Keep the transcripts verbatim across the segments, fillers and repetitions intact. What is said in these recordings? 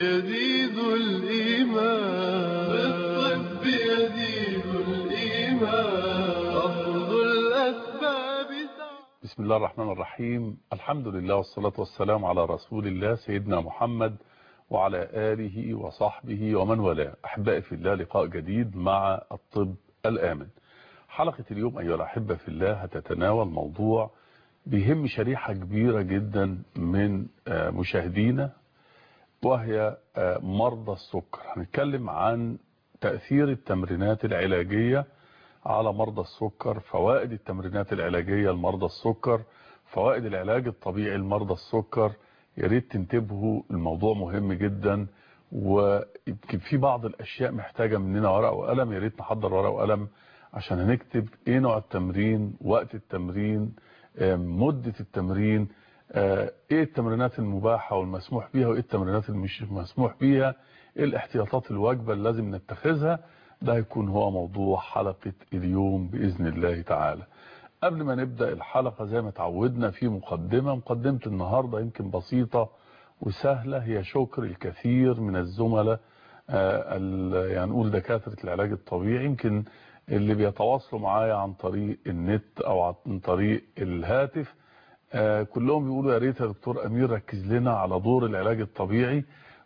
يزيد الإيمان بالطب يزيد الإيمان أخذ الأسباب. بسم الله الرحمن الرحيم. الحمد لله والصلاة والسلام على رسول الله سيدنا محمد وعلى آله وصحبه ومن والاه. أحبائي في الله، لقاء جديد مع الطب الآمن. حلقة اليوم أيها الأحبة في الله هتتناول موضوع بيهم شريحة كبيرة جدا من مشاهدينا، وهي مرضى السكر. هنتكلم عن تأثير التمرينات العلاجية على مرضى السكر، فوائد التمرينات العلاجية لمرضى السكر، فوائد العلاج الطبيعي لمرضى السكر. يا ريت تنتبهوا، الموضوع مهم جدا، ويمكن في بعض الأشياء محتاجة مننا ورقة وقلم. يا ريت نحضر ورقة وقلم عشان هنكتب ايه نوع التمرين، وقت التمرين، مدة التمرين، ايه التمرينات المباحة والمسموح بيها، وايه التمرينات المش مسموح بيها، ايه الاحتياطات الواجبة اللي لازم نتخذها. ده هيكون هو موضوع حلقة اليوم بإذن الله تعالى. قبل ما نبدأ الحلقة زي ما تعودنا في مقدمة مقدمة النهاردة يمكن بسيطة وسهلة، هي شكر الكثير من الزملاء يعني نقول دكاترة العلاج الطبيعي، يمكن اللي بيتواصلوا معايا عن طريق النت او عن طريق الهاتف، كلهم بيقولوا يا ريت يا دكتور امير ركز لنا على دور العلاج الطبيعي،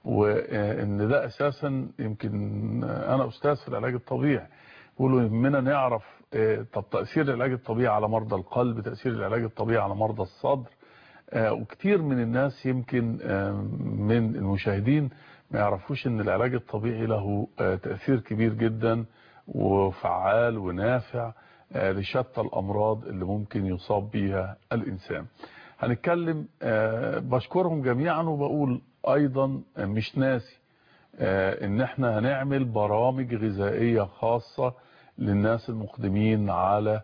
وان ده اساسا يمكن انا استاذ في العلاج الطبيعي. بيقولوا يهمنا نعرف طب تأثير العلاج الطبيعي على مرضى القلب، تأثير العلاج الطبيعي على مرضى الصدر. وكتير من الناس يمكن من المشاهدين ما يعرفوش ان العلاج الطبيعي له تأثير كبير جدا وفعال ونافع لشتى الأمراض اللي ممكن يصاب بيها الإنسان. هنتكلم، بشكرهم جميعا، وبقول أيضا مش ناسي ان احنا هنعمل برامج غذائية خاصة للناس المقدمين على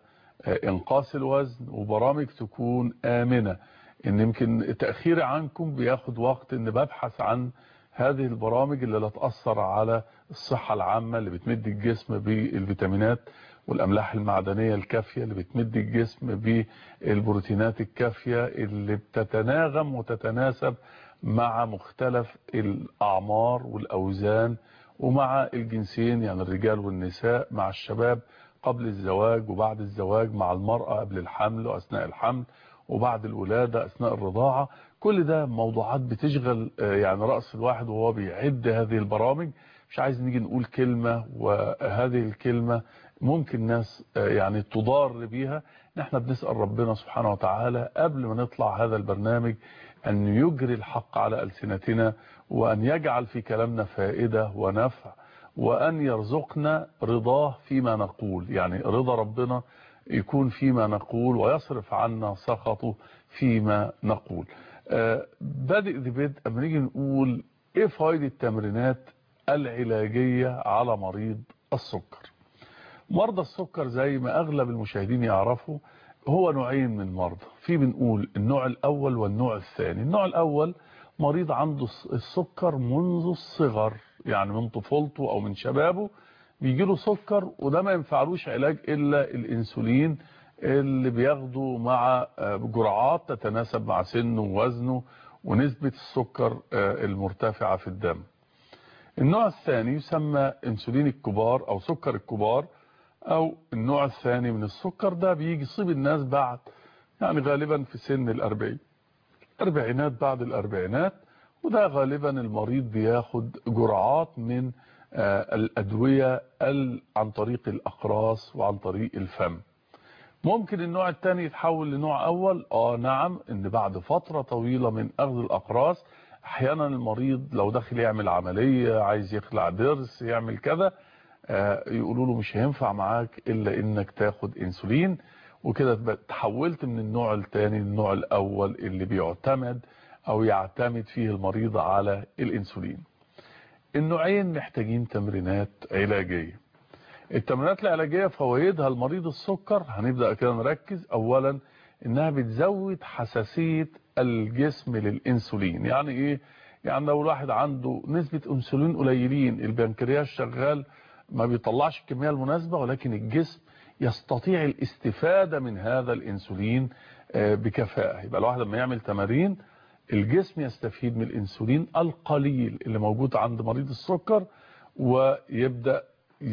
انقاص الوزن، وبرامج تكون آمنة. ان يمكن تأخيري عنكم بياخد وقت ان ببحث عن هذه البرامج اللي لا تأثر على الصحة العامة، اللي بتمد الجسم بالفيتامينات والأملاح المعدنية الكافية، اللي بتمد الجسم بالبروتينات الكافية، اللي بتتناغم وتتناسب مع مختلف الأعمار والأوزان ومع الجنسين، يعني الرجال والنساء، مع الشباب قبل الزواج وبعد الزواج، مع المرأة قبل الحمل وأثناء الحمل وبعد الولادة أثناء الرضاعة. كل ده موضوعات بتشغل يعني رأس الواحد وهو بيعد هذه البرامج. مش عايز نيجي نقول كلمة وهذه الكلمة ممكن ناس يعني تضار بيها. نحن بنسأل ربنا سبحانه وتعالى قبل ما نطلع هذا البرنامج أن يجري الحق على ألسنتنا، وأن يجعل في كلامنا فائدة ونفع، وأن يرزقنا رضاه فيما نقول، يعني رضا ربنا يكون فيما نقول، ويصرف عنا سخطه فيما نقول. آه بادئ ذي بدء أما نيجي نقول إيه فوائد التمرينات العلاجية على مريض السكر. مرضى السكر زي ما أغلب المشاهدين يعرفوا هو نوعين من المرضى، في بنقول النوع الأول والنوع الثاني. النوع الأول مريض عنده السكر منذ الصغر، يعني من طفولته أو من شبابه بيجي له سكر، وده ما ينفعلوش علاج إلا الإنسولين اللي بياخده مع جرعات تتناسب مع سنه ووزنه ونسبة السكر المرتفعة في الدم. النوع الثاني يسمى انسولين الكبار أو سكر الكبار، أو النوع الثاني من السكر. ده بيجي يصيب الناس بعد يعني غالبا في سن الأربعين أربعينات، بعد الأربعينات، وده غالبا المريض بياخد جرعات من الأدوية عن طريق الأقراص وعن طريق الفم. ممكن النوع الثاني يتحول لنوع أول، آه نعم، إن بعد فترة طويلة من أخذ الأقراص أحيانا المريض لو داخل يعمل عملية، عايز يخلع ضرس، يعمل كذا، آه يقولوا له مش هينفع معاك إلا إنك تاخد إنسولين، وكده تحولت من النوع الثاني للنوع الأول اللي بيعتمد أو يعتمد فيه المريض على الإنسولين. النوعين محتاجين تمرينات علاجية. التمرينات العلاجية فوائدها لمريض السكر هنبدأ كده نركز. أولا إنها بتزود حساسية الجسم للإنسولين. يعني إيه؟ يعني لو الواحد عنده نسبة أنسولين قليلين، البنكرياس شغال ما بيطلعش الكمية المناسبة، ولكن الجسم يستطيع الاستفادة من هذا الإنسولين بكفاءة. يبقى الواحد لما يعمل تمارين الجسم يستفيد من الانسولين القليل اللي موجود عند مريض السكر، ويبدأ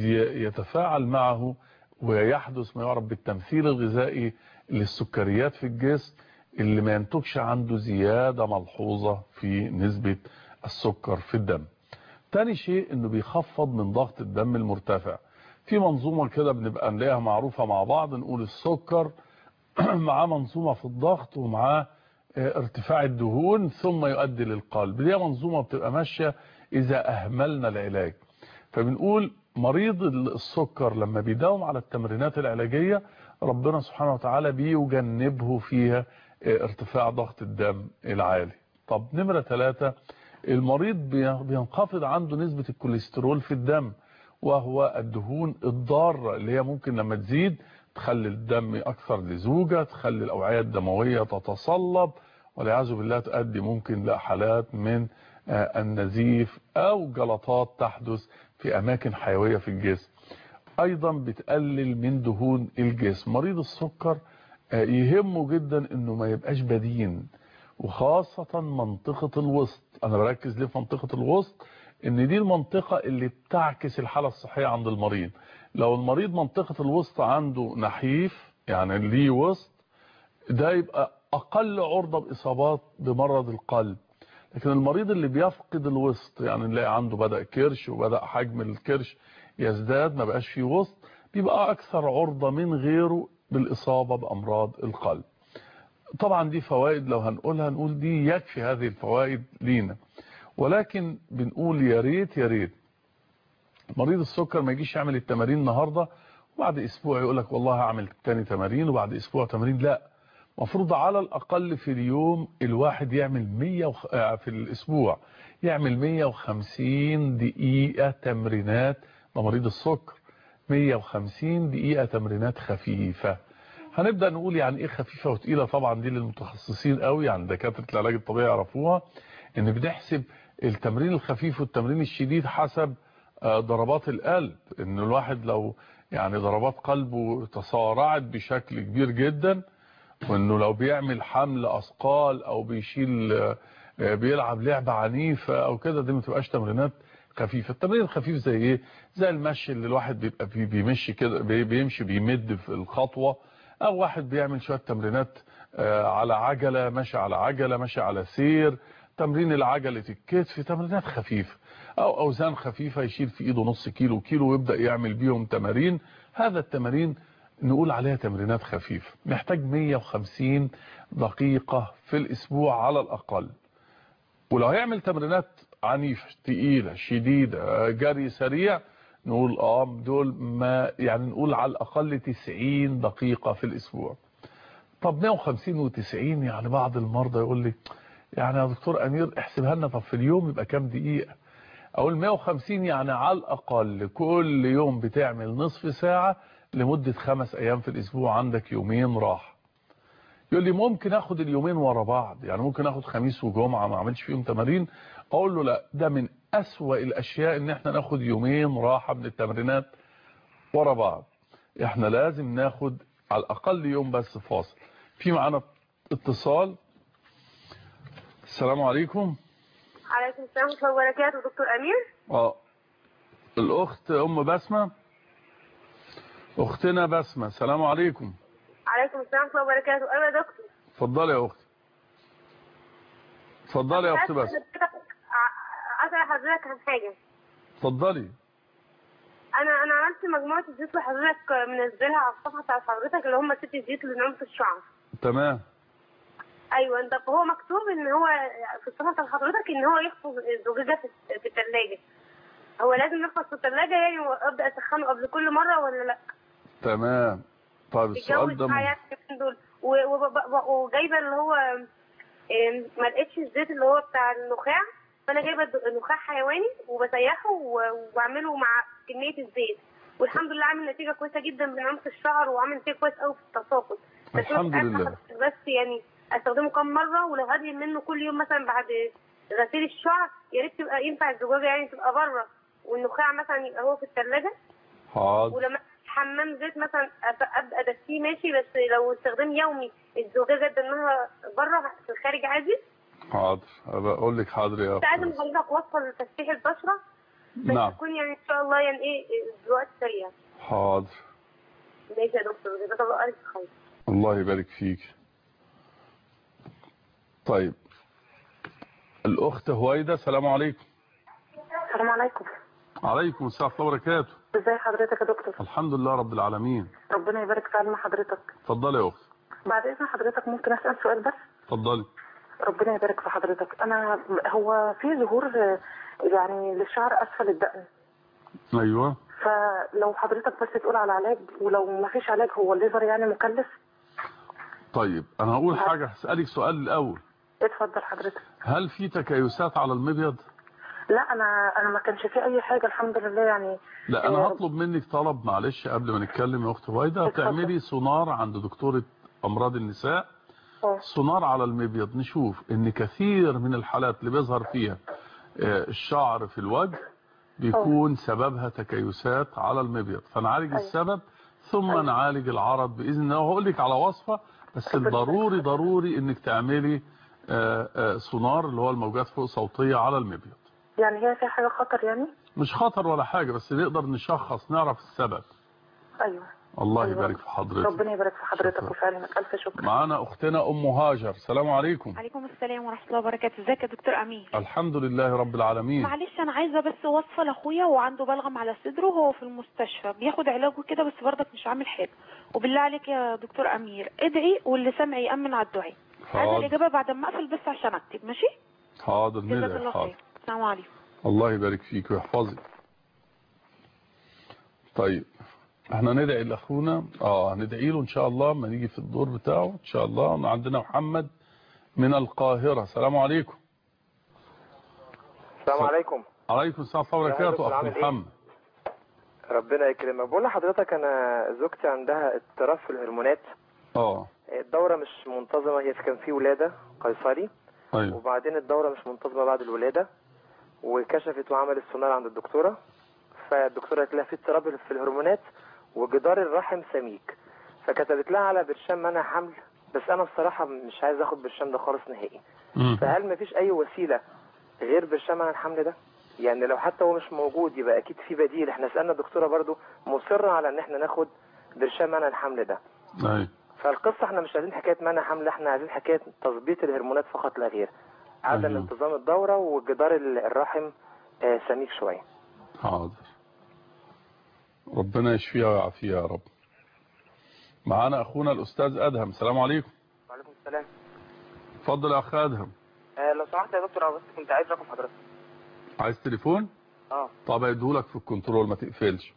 يتفاعل معه ويحدث ما يعرف بالتمثيل الغذائي للسكريات في الجسم، اللي ما ينتجش عنده زيادة ملحوظة في نسبة السكر في الدم. تاني شيء انه بيخفض من ضغط الدم المرتفع. في منظومة كده بنبقى نلاقيها معروفة مع بعض، نقول السكر معاه منظومة في الضغط ومعاه ارتفاع الدهون ثم يؤدي للقلب. دي منظومة بتبقى ماشية اذا اهملنا العلاج. فبنقول مريض السكر لما بيداوم على التمرينات العلاجية ربنا سبحانه وتعالى بيجنبه فيها ارتفاع ضغط الدم العالي. طب نمرة ثلاثة، المريض بينخفض عنده نسبة الكوليسترول في الدم، وهو الدهون الضارة اللي هي ممكن لما تزيد تخلي الدم أكثر لزوجة، تخلي الأوعية الدموية تتصلب، والعياذ بالله تؤدي ممكن لحالات من النزيف أو جلطات تحدث في أماكن حيوية في الجسم. أيضا بتقلل من دهون الجسم. مريض السكر يهمه جدا انه ما يبقاش بدين، وخاصة منطقة الوسط. انا بركز ليه في منطقة الوسط؟ ان دي المنطقة اللي بتعكس الحالة الصحية عند المريض. لو المريض منطقة الوسط عنده نحيف يعني ليه وسط، ده يبقى اقل عرضة باصابات بمرض القلب. لكن المريض اللي بيفقد الوسط يعني نلاقي عنده بدأ كرش وبدأ حجم الكرش يزداد، ما بقاش فيه وسط، بيبقى اكثر عرضة من غيره بالإصابة بأمراض القلب. طبعا دي فوائد لو هنقولها نقول دي يكفي هذه الفوائد لينا، ولكن بنقول يا ريت يا ريت مريض السكر ما يجيش يعمل التمارين النهارده وبعد اسبوع يقول لك والله هعمل تاني تمارين وبعد اسبوع تمارين. لا، مفروض على الاقل في اليوم الواحد يعمل مية وخ... في الاسبوع يعمل مية وخمسين دقيقة تمرينات لمريض السكر. مية وخمسين دقيقة تمرينات خفيفة. هنبدأ نقول يعني ايه خفيفة وتقيلة، طبعا دي للمتخصصين قوي، يعني دكاترة العلاج الطبيعي يعرفوها، ان بنحسب التمرين الخفيف والتمرين الشديد حسب ضربات القلب. ان الواحد لو يعني ضربات قلبه تسارعت بشكل كبير جدا، وانه لو بيعمل حمل اثقال او بيشيل بيلعب لعبة عنيفة او كده، دي ما تبقاش تمرينات خفيفة. التمرين الخفيف زي ايه؟ زي المشي اللي الواحد بيبقى بيمشي كده، بيمشي بيمد في الخطوة، او واحد بيعمل شوية تمرينات على عجلة، ماشي على عجلة، ماشي على سير، تمرين العجلة الكتف، تمرينات خفيفة، او اوزان خفيفة يشيل في ايده نص كيلو كيلو ويبدأ يعمل بيهم تمارين. هذا التمارين نقول عليها تمرينات خفيفة. محتاج مية وخمسين دقيقة في الاسبوع على الاقل. ولو هيعمل تمرينات عنيفة تقيلة شديدة جري سريع، نقول اه دول ما يعني نقول على الاقل تسعين دقيقة في الاسبوع. طب مية وخمسين وتسعين يعني بعض المرضى يقول لي يعني يا دكتور امير احسبها لنا، طب في اليوم يبقى كام دقيقة؟ اقول مية وخمسين يعني على الاقل كل يوم بتعمل نصف ساعة لمدة خمس ايام في الاسبوع، عندك يومين راحة. يقول لي ممكن اخد اليومين ورا بعض، يعني ممكن اخد خميس وجمعة ما اعملش فيهم تمارين. اقول له لا، ده من اسوأ الاشياء ان احنا ناخد يومين راحة من التمرينات ورا بعض. احنا لازم ناخد على الاقل يوم بس فاصل. في معانا اتصال. السلام عليكم. عليكم السلام ورحمة الله وبركاته. دكتور امير؟ اه الاخت ام بسمة، اختنا بسمة. السلام عليكم. عليكم السلام ورحمة الله وبركاته. ايوه يا دكتور. اتفضلي يا اختي. اتفضلي يا اختي بسمة. اسال حضرتك عن حاجه. اتفضلي. انا انا عملت مجموعه الزيوت اللي حضرتك منزلها على الصفحه بتاعت حضرتك، اللي هم ست زيوت لنعومه الشعر. تمام. ايوه انت هو مكتوب ان هو في الصفحه بتاعت حضرتك ان هو يحفظ الزجاجه في في الثلاجه. هو لازم يحفظ في الثلاجه يعني وابدا اسخنه قبل كل مره ولا لا؟ تمام. طيب السؤال ده من دول وجايبه اللي هو ما لقيتش الزيت اللي هو بتاع النخاع، فانا جايبه نخاع حيواني وبسيحه واعمله مع كميه الزيت، والحمد لله عامل نتيجه كويسه جدا بنعومه الشعر وعامل نتيجه كويس قوي في التساقط. الحمد لله. بس يعني استخدمه كم مره، ولو هدهن منه كل يوم مثلا بعد غسيل الشعر يا ريت تبقى ينفع الزجاجه يعني تبقى بره والنخاع مثلا يبقى هو في الثلاجه. حاضر. ولما حمام زيت مثلا ابقى ادفيه ماشي، بس لو استخدام يومي الزجاجه ادهنها بره في الخارج عادي. حاضر بقول لك حاضر يا كنت عايزه أختي. من حضرتك وصفه لتفتيح البشره بس نعم تكون يعني ان شاء الله يعني ايه الوقت سريع. حاضر. ماشي يا دكتور، جزاك الله الف خير. الله يبارك فيك. طيب الأخت هويدا، السلام عليكم. السلام عليكم. عليكم السلام ورحمة الله وبركاته. ازي حضرتك يا دكتور؟ الحمد لله رب العالمين. ربنا يبارك في علم حضرتك. اتفضلي يا أختي. بعد اذن حضرتك ممكن اسال سؤال بس؟ اتفضلي. ربنا يبارك في حضرتك. انا هو في ظهور يعني للشعر اسفل الدقن. ايوه. فلو حضرتك بس تقول على علاج، ولو ما فيش علاج هو الليزر يعني مكلف؟ طيب انا هقول حاجة، هسألك سؤال الأول. اتفضل حضرتك. هل في تكيسات على المبيض؟ لا انا انا ما كانش في اي حاجه الحمد لله يعني. لا انا آه، هطلب منك طلب معلش قبل ما نتكلم يا اخت هويدا. اتفضل. تعملي سونار عند دكتورة امراض النساء، اه سونار على المبيض، نشوف ان كثير من الحالات اللي بيظهر فيها آه، الشعر في الوجه بيكون سببها تكيسات على المبيض، فنعالج أيوة. السبب ثم أيوة. نعالج العرض باذن الله. وهقول لك على وصفه، بس الضروري ضروري انك تعملي آه، آه، سونار اللي هو الموجات فوق صوتيه على المبيض. يعني هي فيها حاجه خطر يعني؟ مش خطر ولا حاجه، بس نقدر نشخص نعرف السبب. ايوه. الله أيوة. يبارك في حضرتك. ربنا يبارك في حضرتك شكرا. وفي علمك. الف شكر. معانا اختنا ام هاجر، السلام عليكم. عليكم السلام ورحمة الله وبركاته. ازيك يا دكتور امين؟ الحمد لله رب العالمين. معلش انا عايزة بس وصفة لاخويا وعنده بلغم على صدره وهو في المستشفى بياخد علاجه كده، بس برضك مش عامل حاجة. وبالله عليك يا دكتور امير ادعي واللي سمع يأمن على الدعاء. عايزة حاضر الاجابة بعد ما اقفل بس عشان اكتب. ماشي؟ حاضر جزاك ندعي. الله حاضر. خير. السلام عليكم. الله يبارك فيك ويحفظك. طيب احنا ندعي لاخونا، اه ندعي له ان شاء الله ما نيجي في الدور بتاعه ان شاء الله. عندنا محمد من القاهرة، السلام عليكم. السلام عليكم. عليكم السلام ورحمة الله وبركاته. اخ محمد ربنا يكرمك. بقول لحضرتك انا زوجتي عندها اضطراب في الهرمونات. اه الدورة مش منتظمة، هي كان في ولادة قيصري ايوه. وبعدين الدورة مش منتظمة بعد الولادة، وكشفت وعملت سونار عند الدكتورة، فالدكتورة قالت لها في اضطراب في الهرمونات وجدار الرحم سميك، فكتبت لها على برشام منع حمل، بس انا بصراحة مش عايز اخد برشام ده خالص نهائي. مم. فهل مفيش اي وسيلة غير برشام منع الحمل ده؟ يعني لو حتى هو مش موجود يبقى اكيد في بديل. احنا سألنا الدكتورة برضو مصرة على ان احنا ناخد برشام منع الحمل ده. ايوه. فالقصة احنا مش عايزين حكاية منع حمل، احنا عايزين حكاية تظبيط الهرمونات فقط لا غير، عدم أيوه. انتظام الدورة وجدار الرحم آه سميك شوية. حاضر. ربنا يشفيها ويعافيها يا رب. معانا اخونا الاستاذ ادهم، السلام عليكم. وعليكم السلام. اتفضل يا اخ ادهم. آه لو سمحت يا دكتور انا بس كنت عايز رقم حضرتك. عايز تليفون؟ اه طب اديهولك في الكنترول ما تقفلش.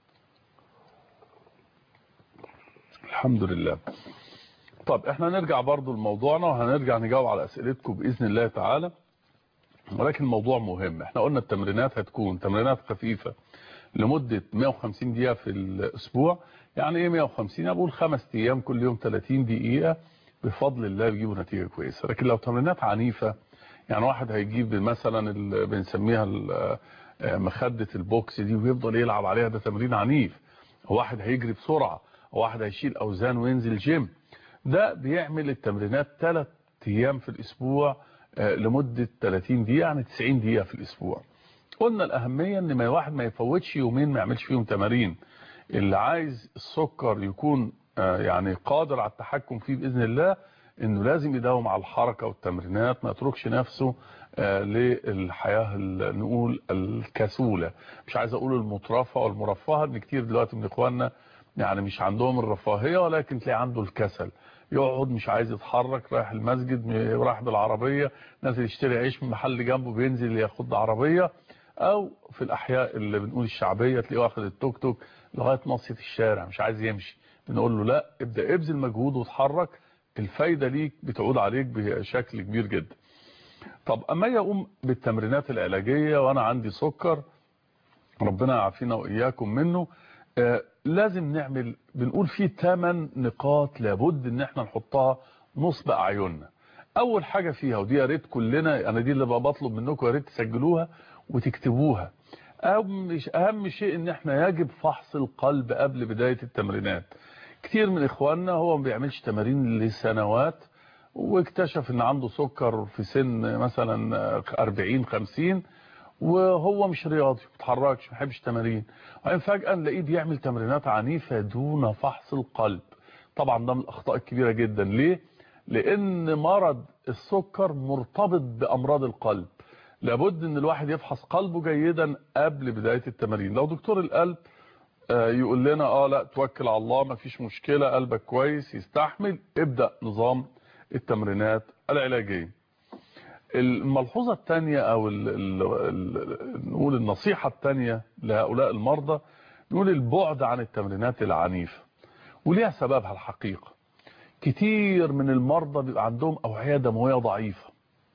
الحمد لله. طب احنا نرجع برضو لموضوعنا وهنرجع نجاوب على اسئلتكم باذن الله تعالى، ولكن الموضوع مهم. احنا قلنا التمرينات هتكون تمرينات خفيفة لمدة مئة وخمسين دقيقة في الاسبوع. يعني ايه مئة وخمسين؟ اقول خمس ايام كل يوم ثلاثين دقيقة، بفضل الله بيجيبوا نتيجة كويسة. لكن لو تمرينات عنيفة، يعني واحد هيجيب مثلا اللي بنسميها مخدة البوكس دي ويفضل يلعب عليها، ده تمرين عنيف. واحد هيجري بسرعة، واحد هيشيل اوزان وينزل جيم، ده بيعمل التمرينات ثلاث ايام في الاسبوع لمدة ثلاثين دقيقة، يعني تسعين دقيقة في الاسبوع. قلنا الاهمية ان ما واحد ما يفوتش يومين ما يعملش فيهم تمارين. اللي عايز السكر يكون يعني قادر على التحكم فيه باذن الله، انه لازم يداوم على الحركة والتمرينات، ما يتركش نفسه للحياة نقول الكسولة. مش عايز اقول المترفة والمرفهة، ان كتير دلوقتي من اخواننا يعني مش عندهم الرفاهية، ولكن تلاقي عنده الكسل، يقعد مش عايز يتحرك، رايح المسجد رايح بالعربية، نازل يشتري عيش من محل جنبه بينزل ياخد عربية، او في الاحياء اللي بنقول الشعبية تلاقيه واخد التوك توك لغاية ناصية الشارع مش عايز يمشي. بنقول له لا، ابدأ ابذل مجهود وتحرك، الفايدة ليك بتعود عليك بشكل كبير جدا. طب اما يقوم بالتمرينات العلاجية وانا عندي سكر ربنا يعافينا واياكم منه، آه لازم نعمل بنقول فيه ثمان نقاط لابد ان احنا نحطها نصب اعيننا. اول حاجة فيها، ودي يا ريت كلنا، انا دي اللي بقى بطلب منكم، يا ريت تسجلوها وتكتبوها. اهم شيء ان احنا يجب فحص القلب قبل بداية التمرينات. كتير من اخواننا هو ما بيعملش تمارين لسنوات واكتشف ان عنده سكر في سن مثلا أربعين خمسين، وهو مش رياضي ما بيتحركش ما بيحبش تمارين، وبعدين فجأة نلاقيه بيعمل تمرينات عنيفة دون فحص القلب. طبعا ده من الاخطاء الكبيرة جدا. ليه؟ لان مرض السكر مرتبط بامراض القلب، لابد ان الواحد يفحص قلبه جيدا قبل بداية التمارين. لو دكتور القلب يقول لنا اه لا توكل على الله ما فيش مشكلة قلبك كويس يستحمل، ابدأ نظام التمرينات العلاجية. الملحوظة الثانية او ال ال ال نقول النصيحة الثانية لهؤلاء المرضى، نقول البعد عن التمرينات العنيفة، وليها سببها الحقيقة. كتير من المرضى بيبقى عندهم أوعية دموية ضعيفة،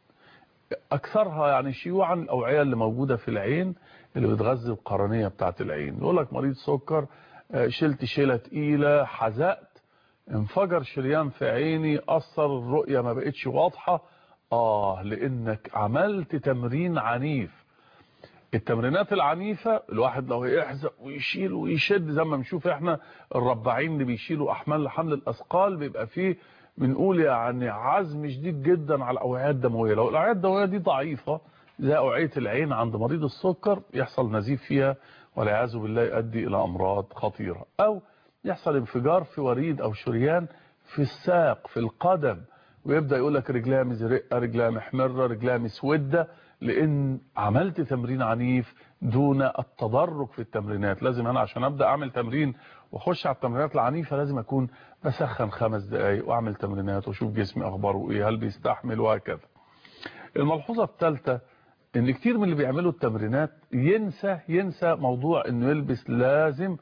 أكثرها يعني شيوعا الأوعية اللي موجودة في العين اللي بتغذي القرنية بتاعت العين. يقول لك مريض سكر شلت شيلة تقيلة، حزقت، انفجر شريان في عيني، أثر الرؤية ما بقتش واضحة. آه لأنك عملت تمرين عنيف. التمرينات العنيفة الواحد لو يحزق ويشيل ويشد زي ما بنشوف احنا الرباعين اللي بيشيلوا أحمال حمل الأثقال، بيبقى فيه بنقول يعني عزم شديد جدا على الأوعية الدموية. لو الأوعية الدموية دي ضعيفة زي أوعية العين عند مريض السكر، يحصل نزيف فيها والعياذ بالله يؤدي إلى أمراض خطيرة، أو يحصل انفجار في وريد أو شريان في الساق في القدم، ويبدأ يقول لك رجلها مزرقة، رجلها محمرة، رجلها مسودة، لأن عملت تمرين عنيف دون التدرج في التمرينات. لازم أنا عشان أبدأ أعمل تمرين وأخش على التمرينات العنيفة لازم أكون بسخن خمس دقايق وأعمل تمرينات وأشوف جسمي أخباره إيه، هل بيستحمل، وهكذا. الملحوظة الثالثة إن كتير من اللي بيعملوا التمرينات ينسى ينسى موضوع إنه يلبس لازم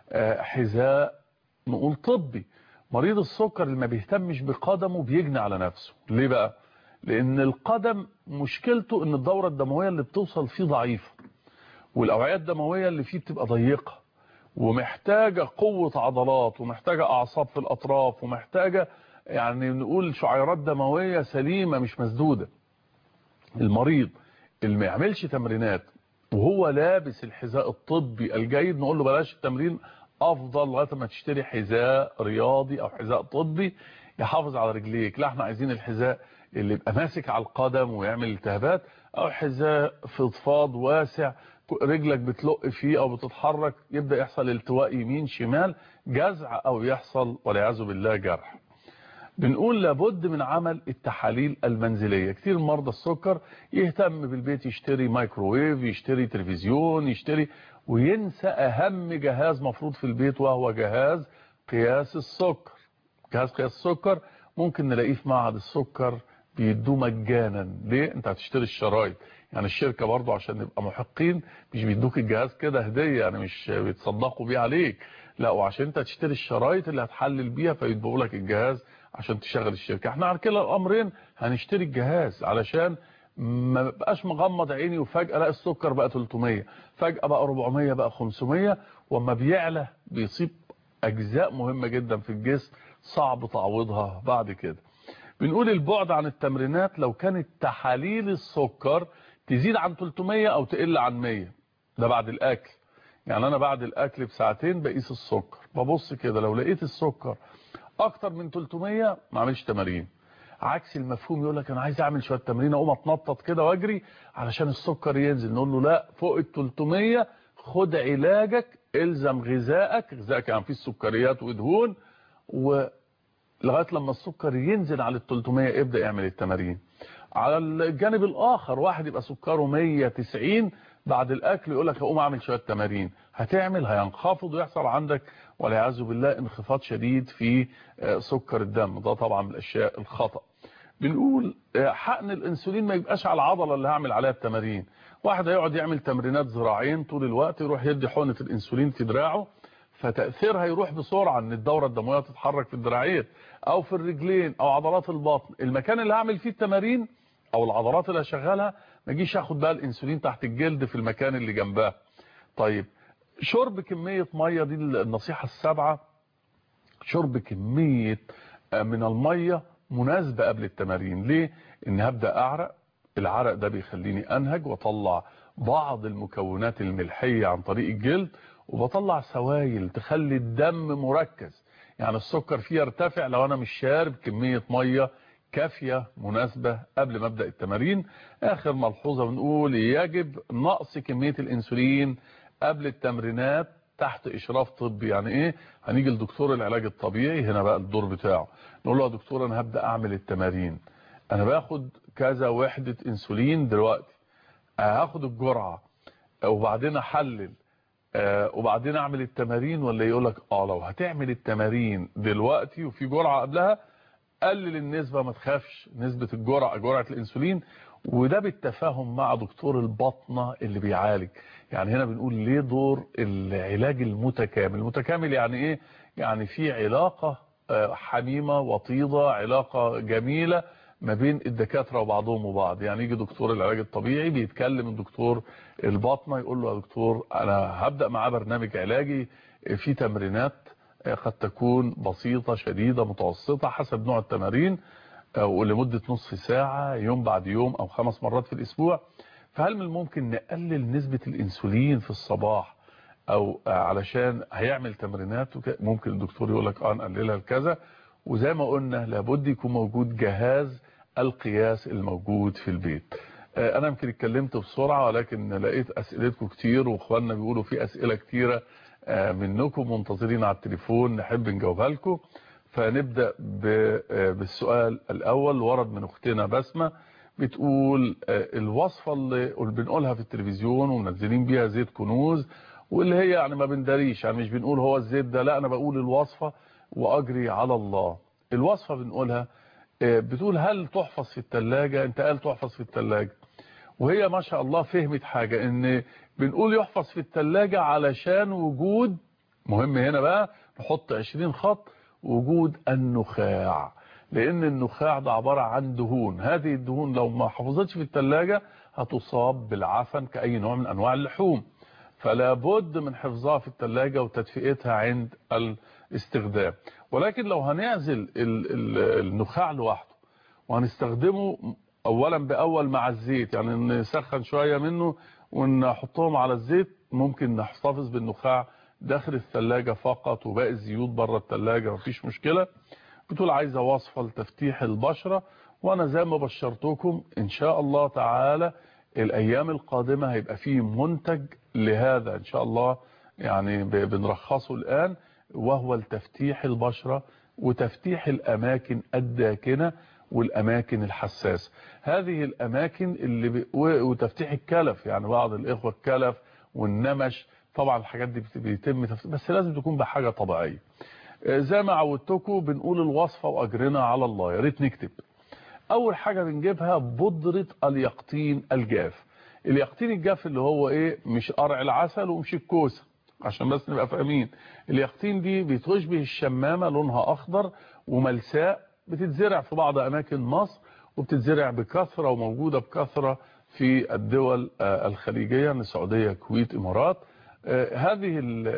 حذاء نقول طبي. مريض السكر اللي ما بيهتمش بقدمه بيجني على نفسه. ليه بقى؟ لأن القدم مشكلته إن الدورة الدموية اللي بتوصل فيه ضعيفة، والأوعية الدموية اللي فيه بتبقى ضيقة، ومحتاجة قوة عضلات، ومحتاجة أعصاب في الأطراف، ومحتاجة يعني نقول شعيرات دموية سليمة مش مسدودة. المريض اللي ما يعملش تمرينات وهو لابس الحذاء الطبي الجيد نقول له بلاش التمرين، أفضل لغاية ما تشتري حذاء رياضي أو حذاء طبي يحافظ على رجليك. لا احنا عايزين الحذاء اللي يبقى ماسك على القدم ويعمل التهابات، او حذاء فضفاض واسع رجلك بتلق فيه او بتتحرك يبدأ يحصل التواء يمين شمال، جزع او يحصل والعياذ بالله جرح. بنقول لابد من عمل التحاليل المنزلية. كتير مرضى السكر يهتم بالبيت يشتري مايكروويف، يشتري تلفزيون، يشتري، وينسى اهم جهاز مفروض في البيت وهو جهاز قياس السكر. جهاز قياس السكر ممكن نلاقيه في معهد السكر بيدوه مجانا. ليه؟ انت هتشتري الشرايط، يعني الشركة برضو عشان نبقى محقين مش بيدوك الجهاز كده هدية، يعني مش بيتصدقوا بيه عليك، لا وعشان انت تشتري الشرايط اللي هتحلل بيها فيدبقوا لك الجهاز عشان تشغل الشركة. احنا على كلا الامرين هنشتري الجهاز علشان ما بقاش مغمض عيني وفجأة لا السكر بقى ثلاثمية، فجأة بقى أربعمية، بقى خمسمية، وما بيعلى بيصيب اجزاء مهمة جدا في الجسم صعب تعويضها بعد كده. بنقول البعد عن التمرينات لو كانت تحاليل السكر تزيد عن ثلاثمية او تقل عن مية، ده بعد الاكل. يعني انا بعد الاكل بساعتين بقيس السكر، ببص كده لو لقيت السكر اكتر من ثلاثمية ما اعملش تمارين. عكس المفهوم يقول لك انا عايز اعمل شويه تمرين اقوم اتنطط كده واجري علشان السكر ينزل، نقول له لا، فوق ال ثلاثمية خد علاجك، الزم غذائك، غذائك يعني فيه السكريات ودهون، ولغايه لما السكر ينزل على ال ثلاثمية ابدا يعمل التمارين. على الجانب الاخر واحد يبقى سكره مية وتسعين بعد الاكل يقول لك هقوم اعمل شويه تمارين، هتعمل هينخفض ويحصل عندك والعياذ بالله انخفاض شديد في سكر الدم. ده طبعا من الاشياء الخطأ. بنقول حقن الانسولين ما يبقاش على العضله اللي هعمل عليها التمارين. واحد هيقعد يعمل تمرينات ذراعين طول الوقت يروح يدي حقنه الانسولين في دراعه، فتاثيرها يروح بسرعه ان الدوره الدمويه تتحرك في الدراعين او في الرجلين او عضلات البطن. المكان اللي هعمل فيه التمارين او العضلات اللي هشغلها ما اجيش اخد بقى الانسولين تحت الجلد في المكان اللي جنبها. طيب شرب كميه ميه، دي النصيحه السابعه، شرب كميه من الميه مناسبه قبل التمارين. ليه؟ ان هبدا اعرق، العرق ده بيخليني انهج واطلع بعض المكونات الملحيه عن طريق الجلد، وبطلع سوائل تخلي الدم مركز، يعني السكر فيه يرتفع لو انا مش شارب كميه ميه كافية مناسبة قبل ما ابدأ التمارين. اخر ملحوظة بنقول يجب نقص كمية الانسولين قبل التمرينات تحت اشراف طبي. يعني ايه؟ هنيجي لدكتور العلاج الطبيعي، هنا بقى الدور بتاعه، نقول له يا دكتور انا هبدأ اعمل التمارين، انا باخد كذا وحدة انسولين دلوقتي، هاخد الجرعة وبعدين احلل آه وبعدين اعمل التمارين، ولا يقولك اه لو هتعمل التمارين دلوقتي وفي جرعة قبلها قلل النسبة، ما تخافش نسبة الجرعة جرعة الانسولين. وده بالتفاهم مع دكتور الباطنة اللي بيعالج. يعني هنا بنقول ليه دور العلاج المتكامل. المتكامل يعني ايه؟ يعني في علاقة حميمة وطيدة، علاقة جميلة ما بين الدكاترة وبعضهم وبعض. يعني يجي دكتور العلاج الطبيعي بيتكلم الدكتور الباطنة يقول له يا دكتور انا هبدأ معاه برنامج علاجي في تمرينات قد تكون بسيطة شديدة متوسطة حسب نوع التمارين، ولمدة نصف ساعة يوم بعد يوم او خمس مرات في الاسبوع. فهل من الممكن نقلل نسبة الانسولين في الصباح او علشان هيعمل تمرينات؟ ممكن الدكتور يقول لك اه نقللها لكذا. وزي ما قلنا لابد يكون موجود جهاز القياس الموجود في البيت. انا يمكن اتكلمت بسرعة ولكن لقيت اسئلتكم كتير واخواننا بيقولوا في اسئلة كتيرة منكم منتظرين على التليفون نحب نجاوبها لكم. فنبدأ بالسؤال الاول، ورد من اختنا بسمة بتقول الوصفة اللي بنقولها في التلفزيون ومنزلين بيها زيت كنوز واللي هي يعني ما بندريش، يعني مش بنقول هو الزيت ده، لا انا بقول الوصفة واجري على الله. الوصفة بنقولها بتقول هل تحفظ في الثلاجة؟ انت قال تحفظ في الثلاجة، وهي ما شاء الله فهمت حاجة ان بنقول يحفظ في الثلاجة علشان وجود مهم. هنا بقى نحط عشرين خط، وجود النخاع، لان النخاع ده عبارة عن دهون. هذه الدهون لو ما حفظتش في الثلاجة هتصاب بالعفن كأي نوع من انواع اللحوم، فلا بد من حفظها في الثلاجة وتدفئتها عند الاستخدام. ولكن لو هنعزل النخاع لوحده وهنستخدمه اولا باول مع الزيت، يعني نسخن شوية منه ونحطهم على الزيت، ممكن نحتفظ بالنخاع داخل الثلاجة فقط وباقي الزيوت بره الثلاجة مفيش مشكلة. بتقول عايزة وصفة لتفتيح البشرة، وانا زي ما بشرتكم ان شاء الله تعالى الايام القادمة هيبقى فيه منتج لهذا ان شاء الله، يعني بنرخصه الان، وهو التفتيح البشرة وتفتيح الاماكن الداكنة والاماكن الحساسة. هذه الاماكن اللي ب... وتفتيح الكلف، يعني بعض الاخوة الكلف والنمش، طبعا الحاجات دي بيتم تفتيح بس لازم تكون بحاجة طبيعية. زي ما عودتكم بنقول الوصفة واجرنا على الله، يا ريت نكتب. اول حاجة بنجيبها بودرة اليقطين الجاف. اليقطين الجاف اللي هو ايه؟ مش قرع العسل ومش الكوسة، عشان بس نبقى فاهمين. اليقطين دي بتشبه الشمامة، لونها اخضر وملساء، بتتزرع في بعض اماكن مصر وبتتزرع بكثرة وموجودة بكثرة في الدول الخليجية، من السعودية الكويت امارات. هذه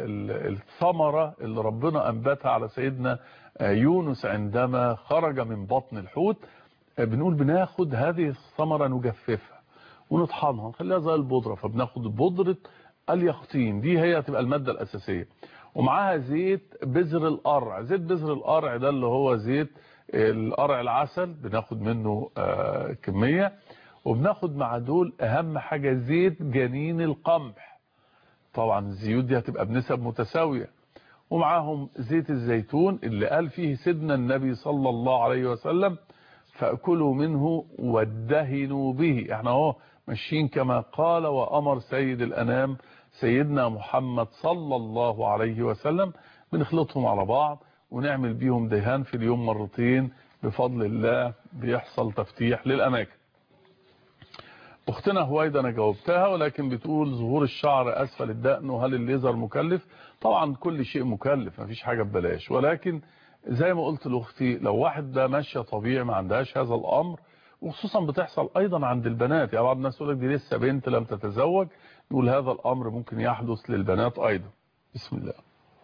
الثمرة اللي ربنا انبتها على سيدنا يونس عندما خرج من بطن الحوت، بنقول بناخد هذه الثمرة نجففها ونطحنها نخليها زي البودرة، فبناخد بودرة اليقطين دي هي تبقى المادة الأساسية، ومعاها زيت بذر القرع. زيت بذر القرع ده اللي هو زيت القرع العسل، بناخد منه كمية، وبناخد مع دول اهم حاجة زيت جنين القمح. طبعا الزيوت دي هتبقى بنسب متساوية، ومعاهم زيت الزيتون اللي قال فيه سيدنا النبي صلى الله عليه وسلم فأكلوا منه وادهنوا به. احنا اهو ماشيين كما قال وأمر سيد الأنام سيدنا محمد صلى الله عليه وسلم، بنخلطهم على بعض ونعمل بيهم دهان في اليوم مرتين، بفضل الله بيحصل تفتيح للأماكن. اختنا هويدا انا جاوبتها، ولكن بتقول ظهور الشعر اسفل الدقن وهل الليزر مكلف؟ طبعا كل شيء مكلف، مفيش حاجة ببلاش، ولكن زي ما قلت لاختي لو واحد ده ماشيه طبيعي ما عندهاش هذا الامر، وخصوصا بتحصل ايضا عند البنات، يعني بعض الناس يقول لك دي لسه بنت لم تتزوج، يقول هذا الامر ممكن يحدث للبنات ايضا. بسم الله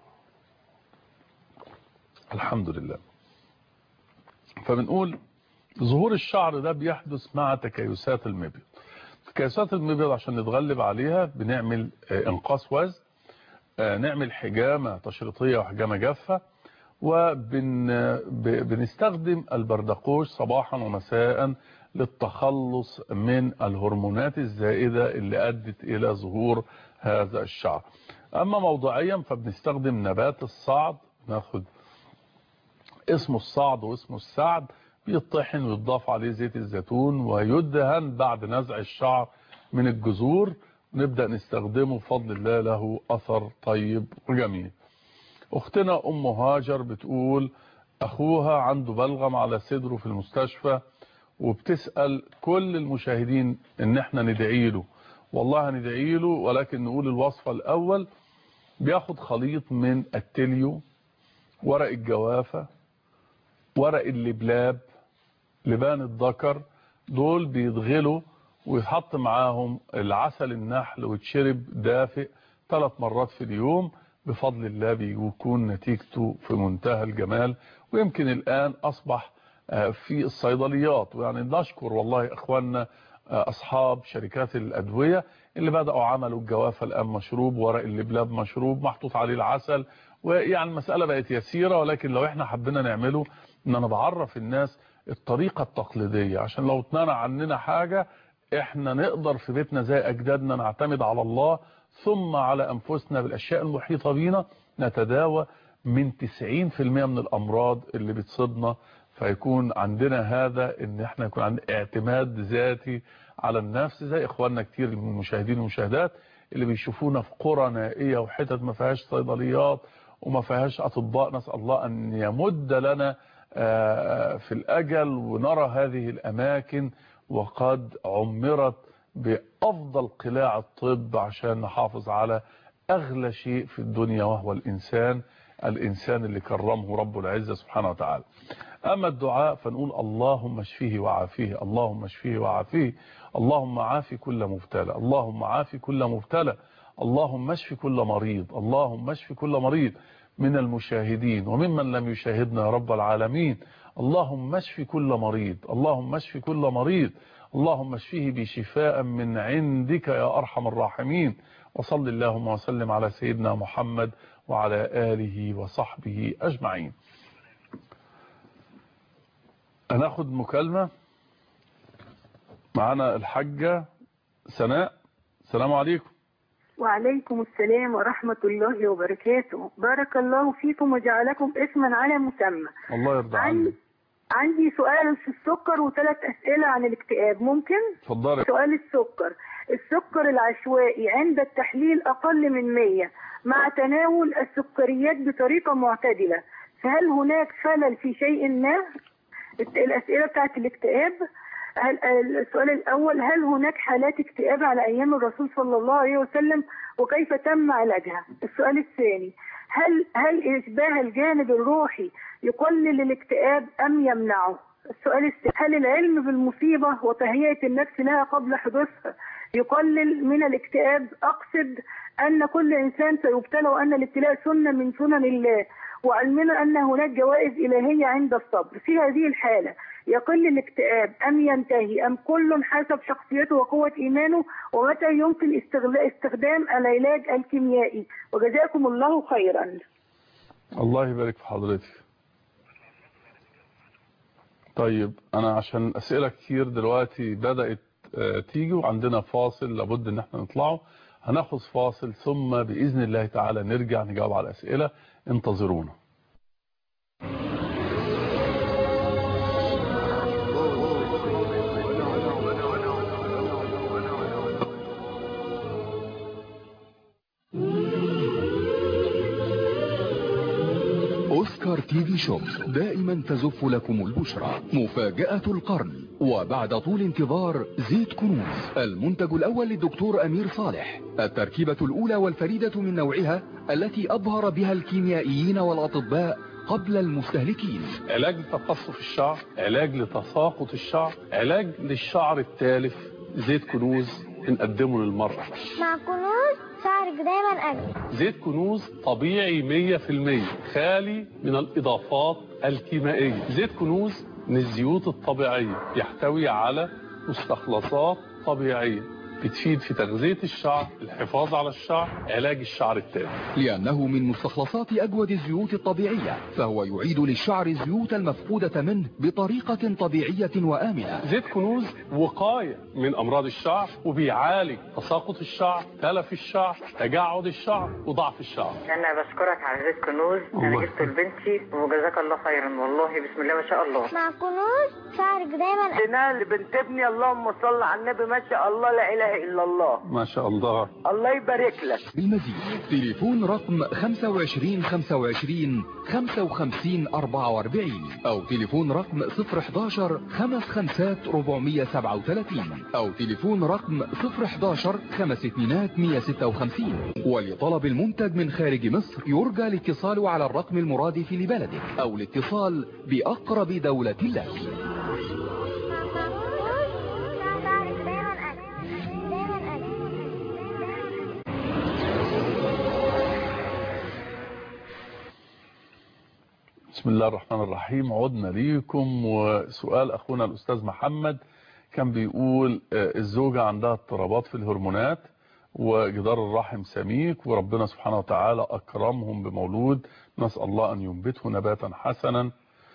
الحمد لله. فبنقول ظهور الشعر ده بيحدث مع تكيسات المبيض. تكيسات المبيض عشان نتغلب عليها بنعمل انقاص وزن، نعمل حجامة تشريطية وحجامة جافة، وبنستخدم البردقوش صباحا ومساء للتخلص من الهرمونات الزائدة اللي أدت إلى ظهور هذا الشعر. أما موضوعيا فبنستخدم نبات الصعد، ناخد اسمه الصعد واسمه السعد، بيطحن ويضاف عليه زيت الزيتون ويدهن بعد نزع الشعر من الجذور، نبدأ نستخدمه بفضل الله، له أثر طيب وجميل. أختنا أم هاجر بتقول أخوها عنده بلغم على صدره في المستشفى، وبتسأل كل المشاهدين إن احنا ندعي له. والله هندعي له، ولكن نقول الوصفة الأول. بياخد خليط من التليو، ورق الجوافة، ورق اللبلاب، لبان الذكر، دول بيدغلوا ويحط معاهم العسل النحل ويتشرب دافئ ثلاث مرات في اليوم. بفضل الله بيكون نتيجته في منتهى الجمال، ويمكن الآن أصبح في الصيدليات. ويعني نشكر والله إخواننا أصحاب شركات الأدوية اللي بدأوا عملوا الجوافة الآن مشروب، ورق اللبلاب مشروب محطوط عليه العسل، ويعني المسألة بقت يسيرة. ولكن لو احنا حبينا نعمله ان انا بعرف الناس الطريقة التقليدية، عشان لو اتمنع عننا حاجة احنا نقدر في بيتنا زي اجدادنا نعتمد على الله ثم على انفسنا بالاشياء المحيطة بينا، نتداوى من تسعين في المئة من الامراض اللي بتصيبنا. فيكون عندنا هذا ان احنا يكون عندنا اعتماد ذاتي على النفس، زي اخواننا كتير من المشاهدين والمشاهدات اللي بيشوفونا في قرى نائية وحتت ما فيهاش صيدليات وما فيهاش اطباء. نسأل الله ان يمد لنا في الاجل ونرى هذه الاماكن وقد عمرت بافضل قلاع الطب عشان نحافظ على اغلى شيء في الدنيا، وهو الانسان الانسان اللي كرمه رب العزة سبحانه وتعالى. اما الدعاء فنقول اللهم اشفيه وعافيه، اللهم اشفيه وعافيه، اللهم عافي كل مبتلى، اللهم عافي كل مبتلى، اللهم اشف كل مريض، اللهم اشف كل مريض من المشاهدين وممن لم يشاهدنا يا رب العالمين. اللهم اشف كل مريض، اللهم اشف كل مريض، اللهم اشفيه بشفاء من عندك يا أرحم الراحمين. وصل اللهم وسلم على سيدنا محمد وعلى آله وصحبه أجمعين. هناخد مكالمة معنا الحاجة سناء. السلام عليكم. وعليكم السلام ورحمة الله وبركاته. بارك الله فيكم وجعلكم اسما على مسمى. الله يرضى عنك. عندي سؤال في السكر وثلاث أسئلة عن الاكتئاب، ممكن؟ اتفضلي. سؤال السكر. السكر العشوائي عند التحليل أقل من مية مع تناول السكريات بطريقة معتدلة، فهل هناك خلل في شيء ما؟ الأسئلة بتاعت الاكتئاب. هل السؤال الأول، هل هناك حالات اكتئاب على أيام الرسول صلى الله عليه وسلم وكيف تم علاجها؟ السؤال الثاني، هل هل إشباه الجانب الروحي يقلل الاكتئاب أم يمنعه؟ السؤال الثالث، هل العلم بالمصيبة وتهيئة النفس لها قبل حدوثها يقلل من الاكتئاب؟ أقصد أن كل إنسان سيبتلى وأن الابتلاء سنة من سنن الله، وعلمنا أن هناك جوائز إلهية عند الصبر. في هذه الحالة يقل الاكتئاب أم ينتهي، أم كل حسب شخصيته وقوة إيمانه؟ ومتى يمكن استخدام العلاج الكيميائي؟ وجزاكم الله خيرا. الله يبارك في حضرتك. طيب أنا عشان أسئلة كتير دلوقتي بدأت تيجي وعندنا فاصل لابد ان احنا نطلعه، هناخذ فاصل ثم بإذن الله تعالى نرجع نجاوب على الأسئلة. انتظرونا. أوسكار تي في شوب دائما تزف لكم البشرى. مفاجأة القرن، وبعد طول انتظار زيت كنوز، المنتج الأول للدكتور أمير صالح، التركيبة الأولى والفريدة من نوعها التي أبهر بها الكيميائيين والأطباء قبل المستهلكين. علاج لتقصف الشعر، علاج لتساقط الشعر، علاج للشعر التالف. زيت كنوز بنقدمه للمرأة. مع كنوز شعرك دايما أجمل. زيت كنوز طبيعي مية في المية، خالي من الإضافات الكيميائية. زيت كنوز من الزيوت الطبيعية، يحتوي على مستخلصات طبيعية بتفيد في تغذية الشعر، الحفاظ على الشعر، علاج الشعر التالف. لأنه من مستخلصات أجود الزيوت الطبيعية، فهو يعيد للشعر الزيوت المفقودة منه بطريقة طبيعية وآمنة. زيت كنوز وقاية من أمراض الشعر، وبيعالج تساقط الشعر، تلف الشعر، تجعد الشعر، وضعف الشعر. أنا بشكرك على زيت كنوز، أنا جبته لبنتي وجزاك الله خيرا، والله بسم الله ما شاء الله. مع كنوز شعرك دايما. انا لبنت ابني اللهم صل على النبي ما شاء الله لا اله الا الله. ما شاء الله. الله يبارك لك. بالمزيد تليفون رقم خمسة وعشرين خمسة وعشرين خمسة وخمسين أربعة وأربعين او تليفون رقم صفر احداشر خمس خمسات أربعمية سبعة وثلاثين او تليفون رقم صفر احداشر خمس اتنينات مية ستة وخمسين. ولطلب المنتج من خارج مصر يرجى الاتصال على الرقم المرادف لبلدك او الاتصال بأقرب دولة لك. بسم الله الرحمن الرحيم. عدنا ليكم، وسؤال أخونا الأستاذ محمد كان بيقول الزوجة عندها اضطرابات في الهرمونات وجدار الرحم سميك، وربنا سبحانه وتعالى أكرمهم بمولود، نسأل الله أن ينبته نباتا حسنا،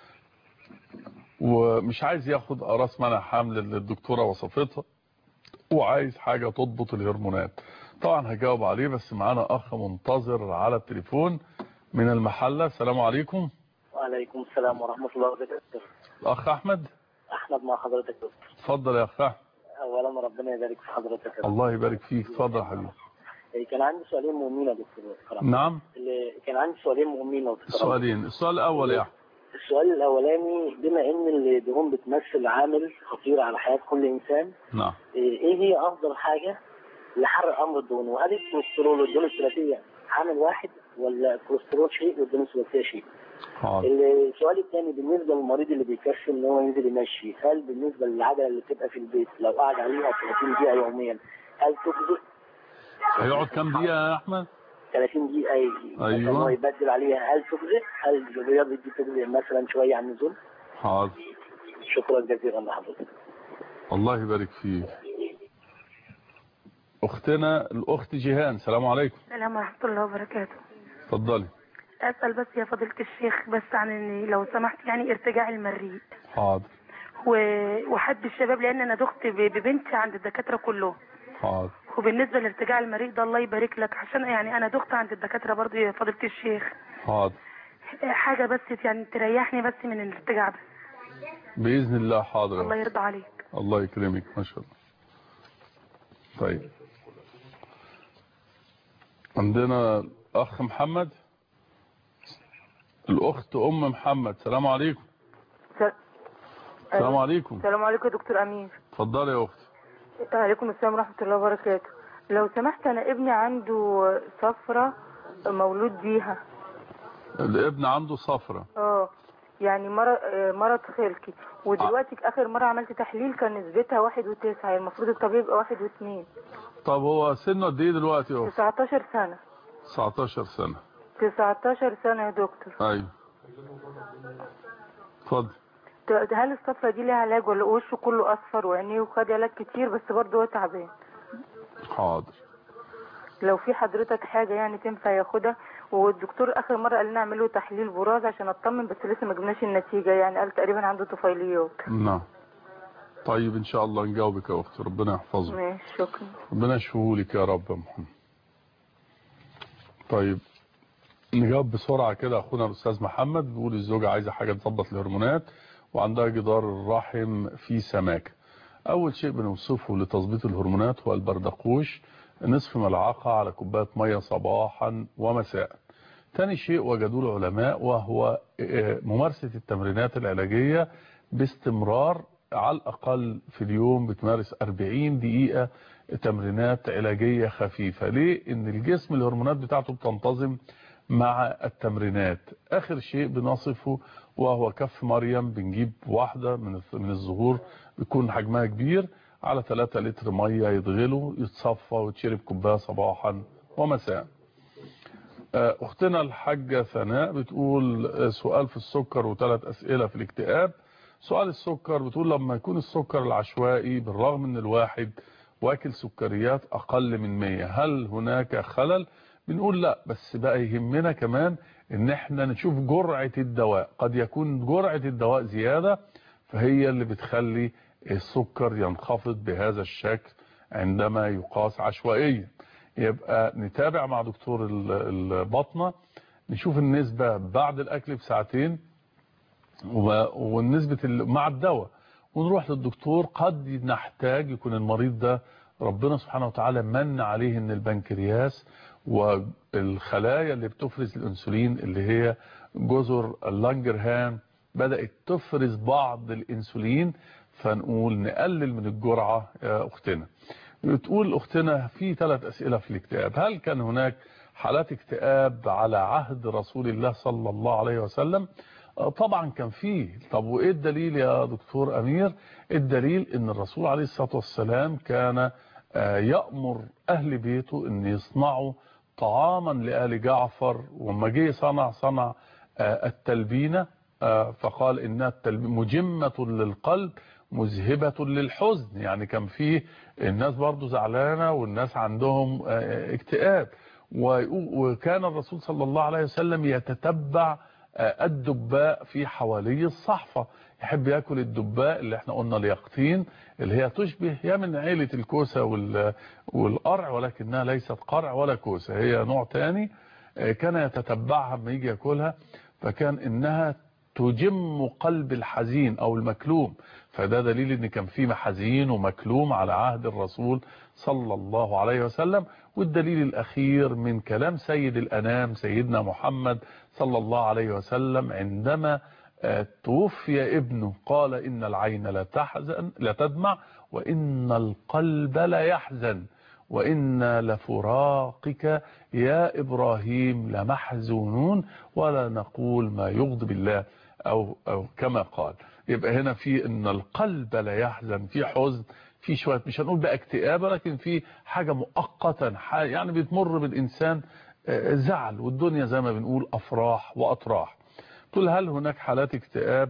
ومش عايز ياخد أقراص منع حمل اللي الدكتورة وصفتها، وعايز حاجة تضبط الهرمونات. طبعا هجاوب عليه، بس معانا أخ منتظر على التليفون من المحلة. السلام عليكم. وعليكم السلام ورحمة الله وبركاته. الأخ أحمد. أحمد مع حضرتك دكتور. اتفضل يا أخ أحمد. أولا ربنا يبارك في حضرتك. الله يبارك فيك. اتفضل يا حبيبي. كان عندي سؤالين مهمين يا دكتور. نعم. كان عندي سؤالين مهمين لو تكرم. سؤالين. السؤال الأول يا أحمد. السؤال الأولاني، بما إن الدهون بتمثل عامل خطير على حياة كل إنسان، نعم، إيه هي أفضل حاجة لحرق أمر الدهون؟ وهل الكوليسترول والدهون الثلاثية عامل واحد، ولا الكوليسترول شيء والدهون الثلاثية شيء؟ حاضر. السؤال الثاني بالنسبة للمريض اللي بيكسل إن هو ينزل يمشي، هل بالنسبة للعجلة اللي بتبقى في البيت لو قعد عليها ثلاثين دقيقة يوميا هل تجزئ؟ هيقعد كام دقيقة يا أحمد؟ ثلاثين دقيقة. أيوة. هو يبدل عليها، هل تجزئ؟ هل الرياضة دي تجزئ مثلا شوية عن النزول؟ حاضر. شكرا جزيلا لحضرتك. الله يبارك فيك. أختنا الأخت جيهان. السلام عليكم. السلام ورحمة الله وبركاته. اتفضلي. أسأل بس يا فضيلة الشيخ بس عن إن لو سمحت يعني ارتجاع المريء. حاضر. وحد الشباب، لأن أنا دخت ببنتي عند الدكاترة كلهم. حاضر. وبالنسبة لارتجاع المريء ده الله يبارك لك، عشان يعني أنا دخت عند الدكاترة برضه يا فضيلة الشيخ. حاضر. حاجة بس يعني تريحني بس من الارتجاع ده. بإذن الله. حاضر. الله يرضى عليك. الله يكرمك. ما شاء الله. طيب، عندنا الأخ محمد. الأخت أم محمد. السلام عليكم. السلام عليكم. السلام عليكم يا دكتور أمين. اتفضلي يا أختي. وعليكم السلام ورحمة الله وبركاته. لو سمحت أنا ابني عنده صفرة مولود بيها. الابن عنده صفرة؟ اه يعني مرض مرض خلقي، ودلوقتي آه. آخر مرة عملت تحليل كان نسبتها واحد وتسعة، المفروض الطبيعي يبقى واحد واثنين. طب هو سنه قد ايه دلوقتي يا أختي؟ تسعتاشر سنة. تسعتاشر سنة. تسعتاشر سنة يا دكتور. أيوه. اتفضل. هل الصفرة دي ليها علاج، ولا وشه كله أصفر وعينيه وخد علاج كتير بس برضه هو تعبان؟ حاضر. لو في حضرتك حاجة يعني تنفع ياخدها. والدكتور آخر مرة قال لنا اعمله تحليل براز عشان اطمن، بس لسه ما جبناش النتيجة، يعني قال تقريبا عنده طفيليات. نعم. طيب إن شاء الله نجاوبك يا أختي، ربنا يحفظك. ماشي، شكرا. ربنا يشفيهولك يا رب يا محمد. طيب نجاوب بسرعة كده. أخونا الأستاذ محمد بيقول الزوجة عايزة حاجة تظبط الهرمونات وعندها جدار الرحم في سماكة. أول شيء بنوصفه لتظبيط الهرمونات هو البردقوش، نصف ملعقة على كوباية مية صباحا ومساء. ثاني شيء وجدوه العلماء وهو ممارسة التمرينات العلاجية باستمرار، على الأقل في اليوم بتمارس أربعين دقيقة تمرينات علاجية خفيفة. ليه؟ إن الجسم الهرمونات بتاعته بتنتظم مع التمرينات. آخر شيء بنصفه وهو كف مريم، بنجيب واحدة من من الزهور بيكون حجمها كبير على ثلاثة لتر مية، يتغلوا يتصفى وتشرب كوباية صباحا ومساء. أختنا الحاجة ثناء بتقول سؤال في السكر وثلاث أسئلة في الاكتئاب. سؤال السكر بتقول لما يكون السكر العشوائي بالرغم ان الواحد واكل سكريات اقل من مية، هل هناك خلل؟ بنقول لا، بس بقى يهمنا كمان ان احنا نشوف جرعة الدواء. قد يكون جرعة الدواء زيادة فهي اللي بتخلي السكر ينخفض بهذا الشكل عندما يقاس عشوائيا. يبقى نتابع مع دكتور الباطنة نشوف النسبة بعد الاكل بساعتين والنسبة مع الدواء، ونروح للدكتور. قد نحتاج يكون المريض ده ربنا سبحانه وتعالى من عليه ان البنكرياس والخلايا اللي بتفرز الانسولين اللي هي جزر اللانجرهان بدأت تفرز بعض الانسولين، فنقول نقلل من الجرعة يا اختنا. بتقول اختنا في ثلاث اسئلة في الاكتئاب، هل كان هناك حالات اكتئاب على عهد رسول الله صلى الله عليه وسلم؟ طبعا كان فيه. طب وايه الدليل يا دكتور امير؟ الدليل ان الرسول عليه الصلاة والسلام كان يأمر اهل بيته ان يصنعوا طعاما لآل جعفر، وما جه صنع صنع التلبينة فقال انها مجمة للقلب مذهبة للحزن. يعني كان فيه الناس برضو زعلانة والناس عندهم اكتئاب، وكان الرسول صلى الله عليه وسلم يتتبع الدباء في حوالي الصحفة، يحب ياكل الدباء اللي احنا قلنا اليقطين اللي هي تشبه هي من عيلة الكوسة والقرع، ولكنها ليست قرع ولا كوسة، هي نوع تاني. كان يتتبعها لما يجي ياكلها، فكان انها تجم قلب الحزين او المكلوم، فده دليل ان كان في حزين ومكلوم على عهد الرسول صلى الله عليه وسلم. والدليل الاخير من كلام سيد الانام سيدنا محمد صلى الله عليه وسلم عندما توفي ابنه قال ان العين لا تحزن لا تدمع وان القلب لا يحزن وإن لفراقك يا إبراهيم لمحزونون ولا نقول ما يغضب الله أو, أو كما قال. يبقى هنا في إن القلب لا يحزن، في حزن، في شوية مش هنقول بقى اكتئاب، لكن في حاجة مؤقتا يعني بتمر بالإنسان زعل، والدنيا زي ما بنقول أفراح وأطراح. تقول هل هناك حالات اكتئاب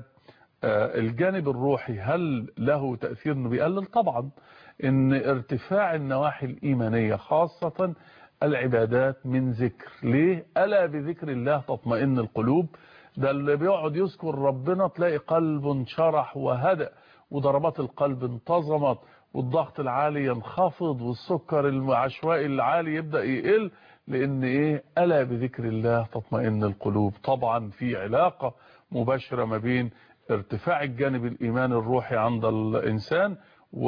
الجانب الروحي هل له تأثير انه بيقلل؟ طبعا، ان ارتفاع النواحي الإيمانية خاصة العبادات من ذكر. ليه؟ ألا بذكر الله تطمئن القلوب. ده اللي بيقعد يذكر ربنا تلاقي قلبه انشرح وهدأ وضربات القلب انتظمت والضغط العالي ينخفض والسكر العشوائي العالي يبدأ يقل، لان ايه؟ ألا بذكر الله تطمئن القلوب. طبعا في علاقة مباشرة ما بين ارتفاع الجانب الإيماني الروحي عند الإنسان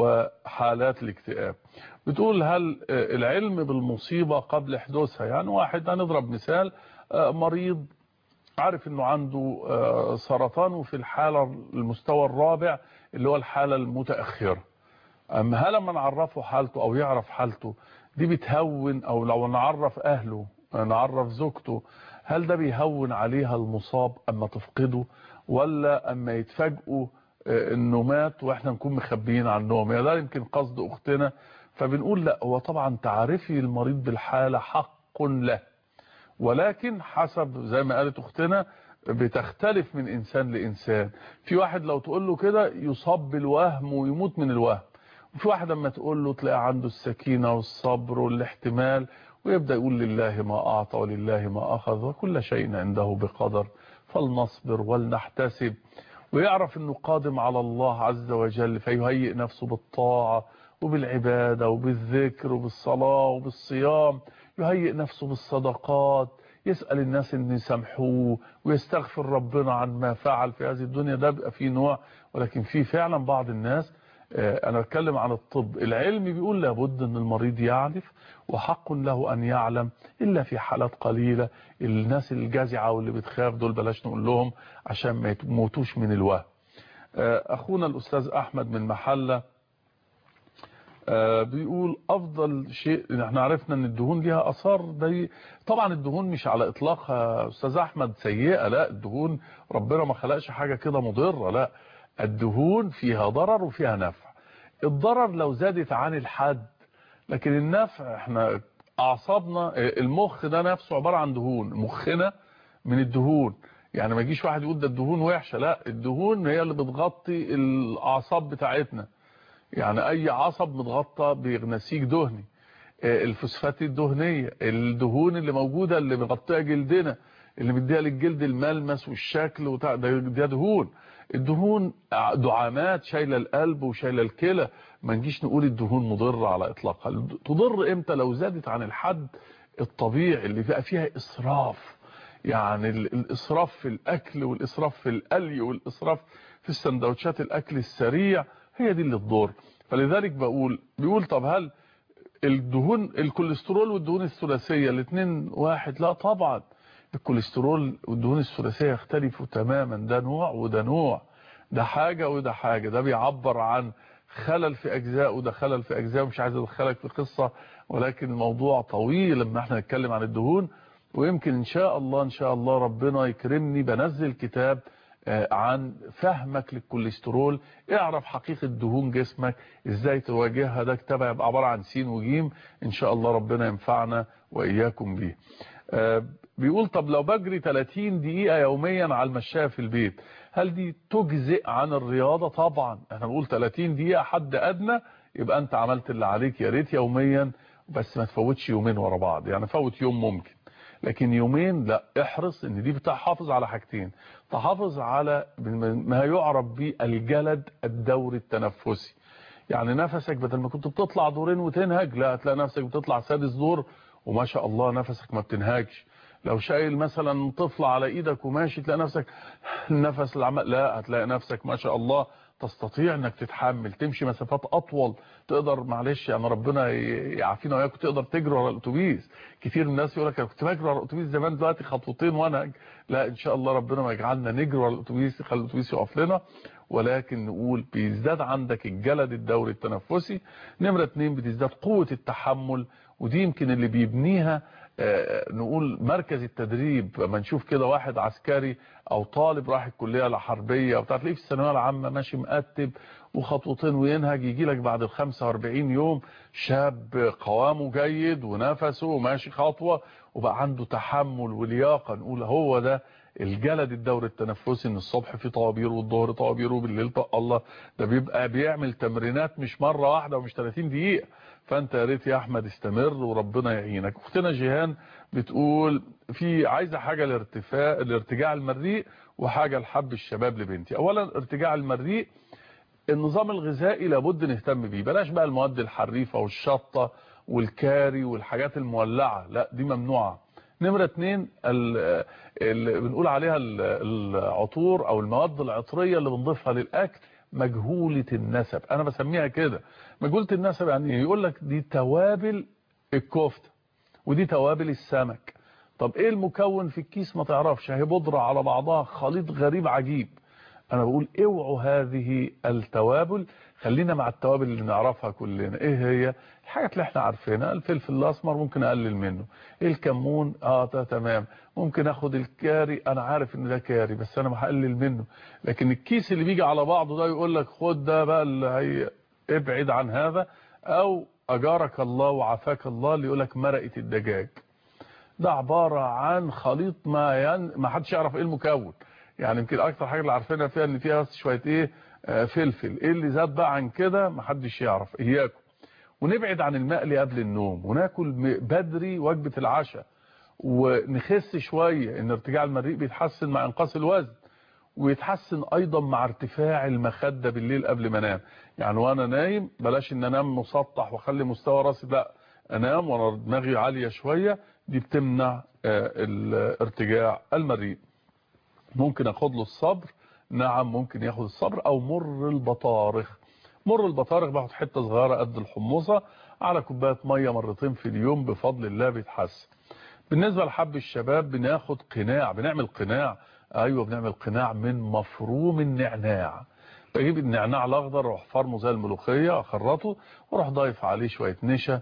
وحالات الاكتئاب. بتقول هل العلم بالمصيبة قبل حدوثها؟ يعني واحد هنضرب مثال، مريض عارف انه عنده سرطان وفي الحالة المستوى الرابع اللي هو الحالة المتأخرة، أما هل لما نعرفه حالته او يعرف حالته دي بتهون، او لو نعرف اهله نعرف زوجته هل ده بيهون عليها المصاب اما تفقده، ولا اما يتفاجئوا انه مات واحنا نكون مخبيين عنهم؟ يعني ده يمكن قصد اختنا. فبنقول لا، هو طبعا تعرفي المريض بالحالة حق له، ولكن حسب زي ما قالت اختنا بتختلف من انسان لانسان. في واحد لو تقول له كده يصاب بالوهم ويموت من الوهم، وفي واحد لما تقول له تلاقي عنده السكينة والصبر والاحتمال ويبدأ يقول لله ما أعطى ولله ما أخذ وكل شيء عنده بقدر فلنصبر ولنحتسب، ويعرف أنه قادم على الله عز وجل فيهيئ نفسه بالطاعة وبالعبادة وبالذكر وبالصلاة وبالصيام، يهيئ نفسه بالصدقات، يسأل الناس ان يسامحوه ويستغفر ربنا عن ما فعل في هذه الدنيا. ده بقى فيه نوع. ولكن في فعلا بعض الناس، انا بتكلم عن الطب العلمي، بيقول لابد ان المريض يعرف وحق له ان يعلم، الا في حالات قليلة. الناس الجازعة واللي بتخاف دول بلاش نقول لهم عشان ما يموتوش من الوهم. اخونا الاستاذ احمد من محلة بيقول افضل شيء، احنا عرفنا ان الدهون ليها اثار. دي طبعا الدهون مش على اطلاقها استاذ احمد سيئة، لا، الدهون ربنا ما خلقش حاجة كده مضرة، لا، الدهون فيها ضرر وفيها نفع. الضرر لو زادت عن الحد، لكن النفع احنا اعصابنا المخ ده نفسه عبارة عن دهون، مخنا من الدهون. يعني ما يجيش واحد يقول ده الدهون وحشة، لا، الدهون هي اللي بتغطي الاعصاب بتاعتنا. يعني اي عصب متغطى بنسيج دهني، الفوسفات الدهنيه، الدهون اللي موجوده اللي مغطيه جلدنا اللي مديها للجلد الملمس والشكل وده ده دهون. الدهون دعامات شايله القلب وشايله الكلى، ما نجيش نقول الدهون مضره على اطلاقها. تضر امتى؟ لو زادت عن الحد الطبيعي اللي بقى فيها اسراف، يعني الاسراف في الاكل والاسراف في القلي والاسراف في السندوتشات الاكل السريع، هي دي اللي تضر. فلذلك بقول بيقول طب هل الدهون الكوليسترول والدهون الثلاثيه الاثنين واحد؟ لا طبعا، الكوليسترول والدهون الثلاثيه يختلفوا تماما، ده نوع وده نوع، ده حاجه وده حاجه، ده بيعبر عن خلل في اجزاء وده خلل في اجزاء، مش عايز ادخلك في قصه، ولكن الموضوع طويل لما احنا نتكلم عن الدهون. ويمكن ان شاء الله ان شاء الله ربنا يكرمني بنزل كتاب عن فهمك للكوليسترول، اعرف حقيقة دهون جسمك ازاي تواجهها. ده كتاب هيبقى عبارة عن سين وجيم ان شاء الله ربنا ينفعنا واياكم بيه. بيقول طب لو بجري ثلاثين دقيقة يوميا على المشاية في البيت، هل دي تجزئ عن الرياضة؟ طبعا، احنا بنقول ثلاثين دقيقة حد ادنى، يبقى انت عملت اللي عليك، يا ريت يوميا، بس ما تفوتش يومين ورا بعض، يعني فوت يوم ممكن، لكن يومين لا. احرص ان دي بتحافظ على حاجتين، تحافظ على ما يعرف بالجلد الدوري التنفسي، يعني نفسك بدل ما كنت بتطلع دورين وتنهج، لا هتلاقي نفسك بتطلع سادس دور وما شاء الله نفسك ما بتنهجش. لو شايل مثلا طفل على ايدك وماشي تلاقي نفسك النفس العمل، لا هتلاقي نفسك ما شاء الله تستطيع انك تتحمل تمشي مسافات اطول، تقدر معلش يعني ربنا يعافينا وياكم تقدر تجري ورا الاتوبيس. كتير من الناس يقول لك انا كنت بجري ورا الاتوبيس زمان، دلوقتي خطوتين وانا، لا ان شاء الله ربنا ما يجعلنا نجري ورا الاتوبيس يخلي الاتوبيس يقف لنا، ولكن نقول بيزداد عندك الجلد الدوري التنفسي. نمرة اتنين بتزداد قوة التحمل، ودي يمكن اللي بيبنيها نقول مركز التدريب. لما نشوف كده واحد عسكري او طالب راح الكليه الحربيه او تلاقيه في الثانويه العامه ماشي مقتب وخطوتين وينهج، يجي لك بعد ال خمسة وأربعين يوم شاب قوامه جيد ونفسه وماشي خطوه وبقى عنده تحمل ولياقه. نقول هو ده الجلد الدوري التنفسي، ان الصبح في طوابير والظهر طوابير وبالليل طق الله، ده بيبقى بيعمل تمرينات مش مره واحده ومش ثلاثين دقيقه. فانت يا ريت يا احمد استمر وربنا يعينك. اختنا جيهان بتقول في عايزه حاجه لارتفاع الارتجاع المريء وحاجه لحب الشباب لبنتي. اولا ارتجاع المريء النظام الغذائي لابد نهتم بيه، بلاش بقى المواد الحريفه والشطه والكاري والحاجات المولعه، لا دي ممنوعه. نمرة اتنين اللي بنقول عليها العطور او المواد العطريه اللي بنضيفها للاكل مجهولة النسب، انا بسميها كده مجهولة النسب. يعني يقول لك دي توابل الكفتة ودي توابل السمك، طب ايه المكون في الكيس؟ ما تعرفش، هي بودرة على بعضها خليط غريب عجيب. انا بقول اوعوا هذه التوابل، خلينا مع التوابل اللي نعرفها كلنا. ايه هي الحاجات اللي احنا عارفينها؟ الفلفل الاسمر ممكن اقلل منه، الكمون اه ده تمام، ممكن اخد الكاري انا عارف ان ده كاري بس انا هقلل منه. لكن الكيس اللي بيجي على بعضه ده يقول لك خد ده بقى اللي هي ابعد عن هذا، او اجارك الله وعافاك الله اللي يقول لك مرقه الدجاج، ده عباره عن خليط ما ين... ما حدش يعرف ايه المكون. يعني يمكن اكتر حاجه اللي عارفينها فيها ان فيها بس شويه ايه آه فلفل، ايه اللي زاد بقى عن كده ما حدش يعرف. اياكم ونبعد عن المقلي قبل النوم، وناكل بدري وجبه العشاء، ونخس شويه. ان ارتجاع المريء بيتحسن مع انقاص الوزن، ويتحسن ايضا مع ارتفاع المخده بالليل قبل ما انام. يعني وانا نايم بلاش ان انام مسطح واخلي مستوى راسي، لا انام وانا دماغي عاليه شويه، دي بتمنع آه ارتجاع المريء. ممكن اخد له الصبر، نعم ممكن ياخد الصبر، او مر البطارخ. مر البطارخ باخد حته صغيره قد الحمصه على كوبايه ميه مرتين في اليوم، بفضل الله بيتحسن. بالنسبه لحب الشباب بناخد قناع، بنعمل قناع، ايوه بنعمل قناع من مفروم النعناع. بجيب النعناع الاخضر واروح فرمه زي الملوخيه، اخرطه واروح ضايف عليه شويه نشا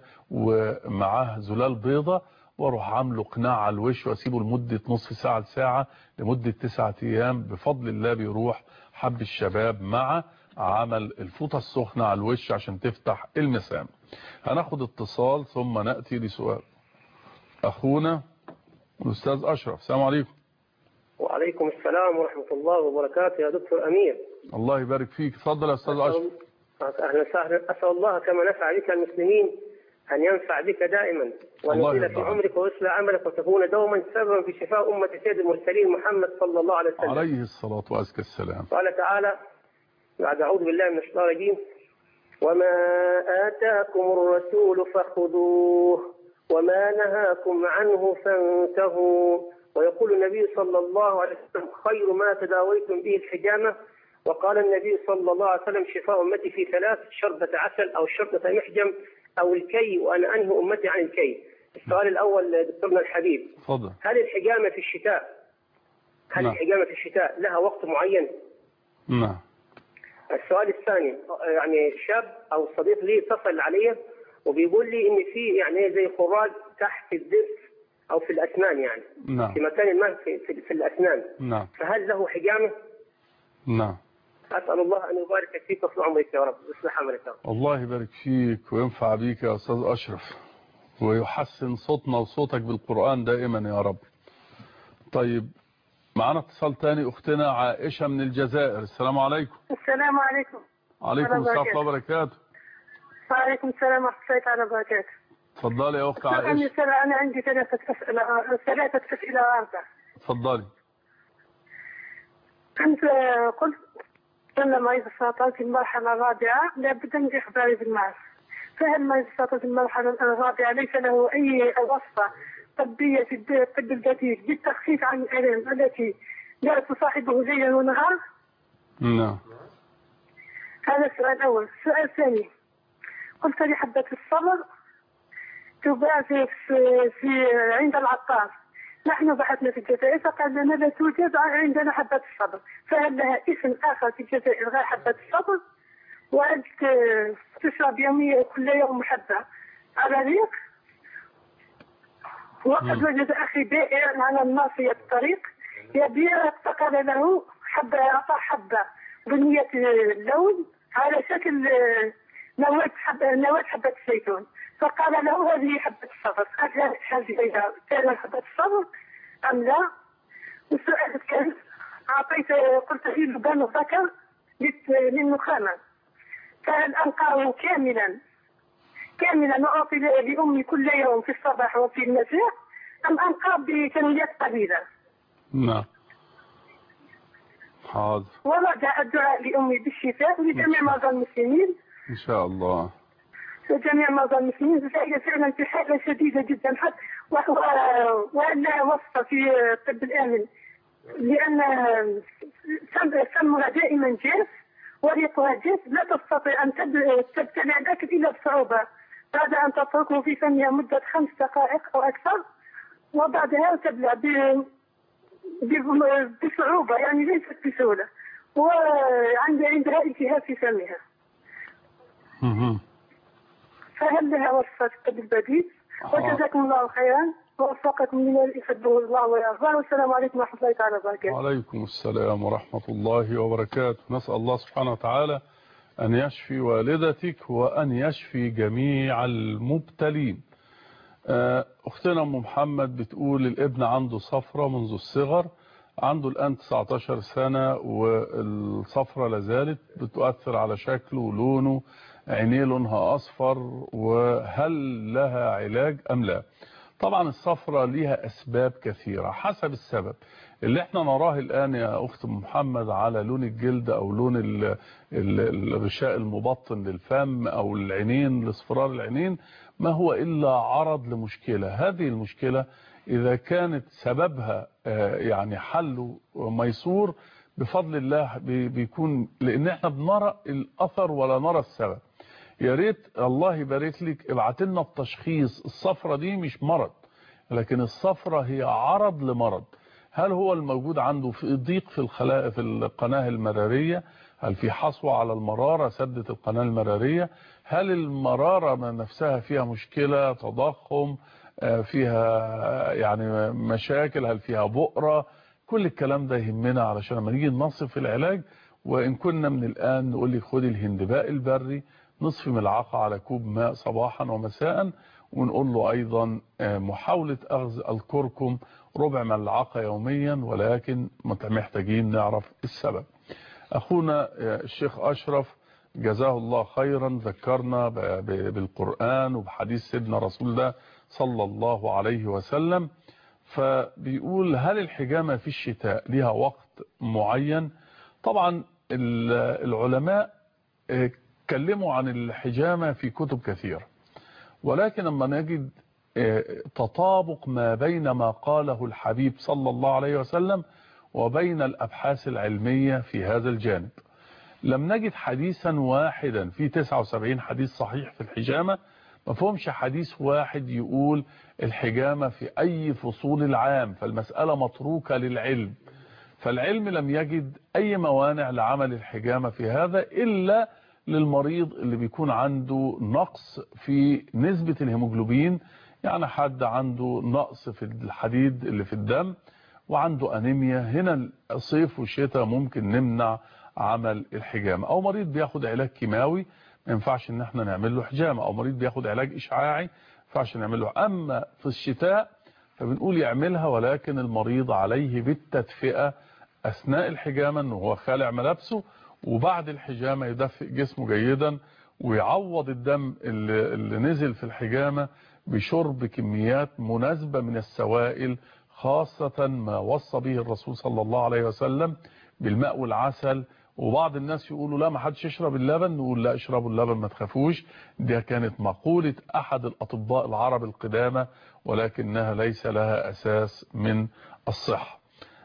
ومعاه زلال بيضه، واروح عامله قناع على الوش واسيبه لمده نصف ساعه لساعه لمده تسعة ايام، بفضل الله بيروح حب الشباب مع عمل الفوطه السخنه على الوش عشان تفتح المسام. هناخد اتصال ثم ناتي لسؤال اخونا الاستاذ اشرف. السلام عليكم. وعليكم السلام ورحمه الله وبركاته يا دكتور امير. الله يبارك فيك، اتفضل يا استاذ اشرف. أهلا وسهلا. أسأل الله كما نفع بك المسلمين أن ينفع بك دائما وأن يطيل في عمرك ويصلح عملك وتكون دوما سببا في شفاء أمة سيد المرسلين محمد صلى الله عليه وسلم عليه الصلاة وأزكى السلام. قال تعالى بعد أعوذ بالله من الشيطان الرجيم: وما آتاكم الرسول فخذوه وما نهاكم عنه فانتهوا. ويقول النبي صلى الله عليه وسلم: خير ما تداويتم به الحجامة. وقال النبي صلى الله عليه وسلم: شفاء أمتي في ثلاث: شربة عسل أو شربة محجم أو الكي، وأنا أنهي أمتي عن الكي. السؤال الأول دكتورنا الحبيب، فضل. هل الحجامة في الشتاء هل نعم. الحجامة في الشتاء لها وقت معين؟ نعم. السؤال الثاني، يعني شاب أو صديق لي اتصل علي وبيقول لي إن في يعني زي خراج تحت الضرس أو في الأسنان، يعني نعم. في مكان ما في, في, في الأسنان، نعم. فهل له حجامة؟ نعم. أسأل الله أن يبارك فيك وفي عمرك يا رب ويصلح عملك يا رب. الله يبارك فيك وينفع بيك يا أستاذ أشرف ويحسن صوتنا وصوتك بالقرآن دائما يا رب. طيب معنا اتصال تاني، أختنا عائشة من الجزائر. السلام عليكم. السلام عليكم. عليكم السلام ورحمة الله وبركاته. وعليكم السلام ورحمة الله وبركاته. تفضلي يا أخت عائشة. أنا عندي ثلاثة أسئلة ثلاثة أسئلة واردة. تفضلي. كنت قلت أن مريض السرطان في المرحلة الرابعة لابد من إخباري بالمعرض، فهل مريض السرطان في المرحلة الرابعة ليس له أي وصفة طبية في الطب الجديد للتخفيف عن الآلام التي لا تصاحبه ليلا ونهار؟ نعم. هذا السؤال الأول. السؤال الثاني، قلت لي حبة الصبر تباع في, في عند العطار. نحن بحثنا في الجزائر فقال لنا لا توجد عندنا حبة الصبر، فهل لها اسم آخر في الجزائر غير حبة الصبر؟ وهل تشرب يوميا كل يوم حبة على ريق؟ وقد وجد أخي بائع على الناصية الطريق يبيع، فقال له حبة، أعطى حبة بنية اللون على شكل نواة حبة نواة حبة الزيتون، فقال له هذه حبة الصبر. هل هذه فعلا حبة الصبر أم لا؟ والسؤال الثالث، أعطيت قلت لي لبان الذكر للنخامة، فهل أنقاه كاملا كاملا وأعطي لأمي كل يوم في الصباح وفي المساء أم أنقاه بكميات قليلة؟ نعم. حاضر. ورجع الدعاء لأمي بالشفاء ولجميع مرضى المسلمين إن شاء الله. لجميع مرضى المسلمين، فهي فعلا في حالة شديدة جدا، حتى وأنها وصفة في الطب الآمن، لأن فمها دائما جاف وريقها جاف، لا تستطيع أن تبتلع الأكل إلا بصعوبة بعد أن تتركه في فمها مدة خمس دقائق أو أكثر، وبعدها تبلع بصعوبة، يعني ليست بسهولة، وعندها عندها التهاب في فمها. فهل لها وصفة الطب البديل؟ وجزاكم الله خيرا ووفقكم لما يحبه الله ويرضاه، والسلام عليكم ورحمة الله تعالى وبركاته. وعليكم السلام ورحمة الله وبركاته. نسأل الله سبحانه وتعالى أن يشفي والدتك وأن يشفي جميع المبتلين. أختنا أم محمد بتقول الابن عنده صفرة منذ الصغر، عنده الآن تسعة عشر سنة والصفرة لازالت بتؤثر على شكله ولونه، عينيه لونها أصفر، وهل لها علاج أم لا؟ طبعا الصفرة ليها أسباب كثيرة حسب السبب. اللي احنا نراه الآن يا أخت محمد على لون الجلد أو لون ال ال الغشاء المبطن للفم أو العينين لاصفرار العينين ما هو إلا عرض لمشكلة. هذه المشكلة إذا كانت سببها يعني حله ميسور بفضل الله بيكون، لأن احنا بنرى الأثر ولا نرى السبب. يا ريت الله يبارك لك ابعت لنا التشخيص. الصفرة دي مش مرض، لكن الصفرة هي عرض لمرض. هل هو الموجود عنده في ضيق في الخلايا في القناة المرارية؟ هل في حصوة على المرارة سدت القناة المرارية؟ هل المرارة نفسها فيها مشكلة تضخم، فيها يعني مشاكل، هل فيها بؤرة؟ كل الكلام ده يهمنا علشان لما نيجي نصف العلاج. وإن كنا من الآن نقول لك خدي الهندباء البري نصف ملعقة على كوب ماء صباحا ومساء، ونقول له أيضا محاولة أخذ الكركم ربع ملعقة يوميا، ولكن محتاجين نعرف السبب. أخونا الشيخ أشرف جزاه الله خيرا ذكرنا بالقرآن وبحديث سيدنا رسول الله صلى الله عليه وسلم. فبيقول هل الحجامة في الشتاء لها وقت معين؟ طبعا العلماء اتكلموا عن الحجامة في كتب كثيرة، ولكن لما نجد تطابق ما بين ما قاله الحبيب صلى الله عليه وسلم وبين الأبحاث العلمية في هذا الجانب، لم نجد حديثا واحدا في تسعة وسبعين حديث صحيح في الحجامة، ما فهمش حديث واحد يقول الحجامة في أي فصول العام، فالمسألة متروكة للعلم. فالعلم لم يجد أي موانع لعمل الحجامة في هذا إلا للمريض اللي بيكون عنده نقص في نسبة الهيموجلوبين، يعني حد عنده نقص في الحديد اللي في الدم وعنده أنيميا، هنا الصيف والشتاء ممكن نمنع عمل الحجامة. أو مريض بياخد علاج كيماوي ما ينفعش ان احنا نعمل له حجامة، او مريض بياخد علاج اشعاعي ما ينفعش نعمل له. اما في الشتاء فبنقول يعملها، ولكن المريض عليه بالتدفئة اثناء الحجامة انه هو خالع ملابسه، وبعد الحجامة يدفئ جسمه جيدا ويعوض الدم اللي, اللي نزل في الحجامة بشرب كميات مناسبة من السوائل، خاصة ما وصى به الرسول صلى الله عليه وسلم بالماء والعسل. وبعض الناس يقولوا لا ما حدش يشرب اللبن، نقول لا اشربوا اللبن ما تخافوش، دي كانت مقولة احد الاطباء العرب القدامى ولكنها ليس لها اساس من الصحة.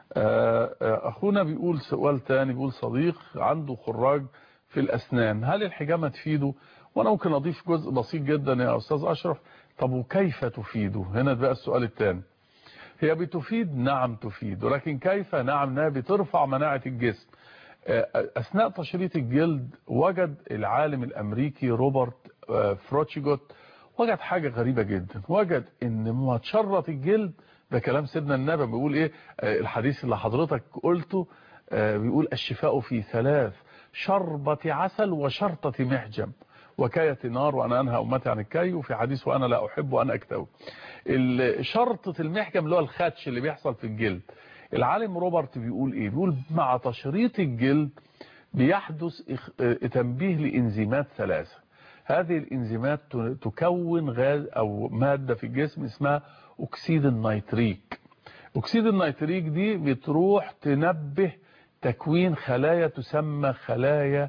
اخونا بيقول سؤال تاني، بيقول صديق عنده خراج في الاسنان، هل الحجامة تفيده؟ وانا ممكن اضيف جزء بسيط جدا يا استاذ اشرف. طب وكيف تفيده؟ هنا بقى السؤال التاني. هي بتفيد، نعم تفيد، ولكن كيف؟ نعم انها بترفع مناعة الجسم. اثناء تشريط الجلد وجد العالم الامريكي روبرت فروتشيجوت وجد حاجة غريبة جدا، وجد ان ما تشرط الجلد، ده كلام سيدنا النبي بيقول ايه الحديث اللي حضرتك قلته، بيقول الشفاء في ثلاث، شربة عسل وشرطة محجم وكاية نار وانا انهى امتي عن الكي، وفي حديث وانا لا احب وانا اكتوي. شرطة المحجم اللي هو الخدش اللي بيحصل في الجلد، العالم روبرت بيقول ايه؟ بيقول مع تشريط الجلد بيحدث تنبيه لانزيمات ثلاثة، هذه الانزيمات تكون غاز او مادة في الجسم اسمها اكسيد النيتريك. اكسيد النيتريك دي بتروح تنبه تكوين خلايا تسمى خلايا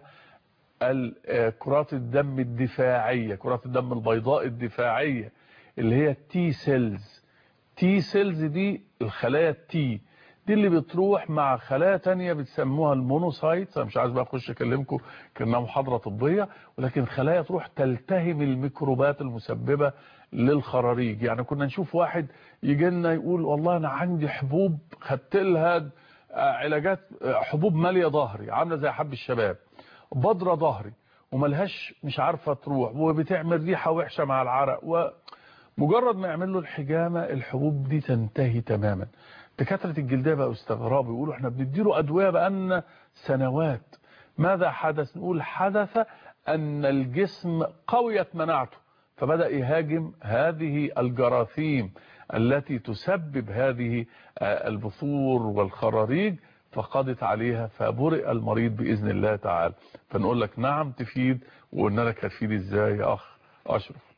كرات الدم الدفاعية، كرات الدم البيضاء الدفاعية اللي هي التي سيلز. تي سيلز دي الخلايا التي دي اللي بتروح مع خلايا تانية بتسموها المونوسايتس، انا مش عايز بقى اخش اكلمكم كانها محاضرة طبية، ولكن خلايا تروح تلتهم الميكروبات المسببة للخراريج. يعني كنا نشوف واحد يجي لنا يقول والله انا عندي حبوب خدت لها علاجات، حبوب مالية ظهري عاملة زي حب الشباب، بضرة ظهري وملهاش مش عارفة تروح وبتعمل ريحة وحشة مع العرق، ومجرد ما يعمل له الحجامة الحبوب دي تنتهي تماما. دكاترة الجلدية بقوا استغرابوا يقولوا احنا بنديله ادوية بقالنا سنوات، ماذا حدث؟ نقول حدث ان الجسم قويت مناعته فبدأ يهاجم هذه الجراثيم التي تسبب هذه البثور والخراريج، فقضت عليها فبرئ المريض بإذن الله تعالى. فنقول لك نعم تفيد، وقلنا لك هتفيد ازاي يا اخ اشرف.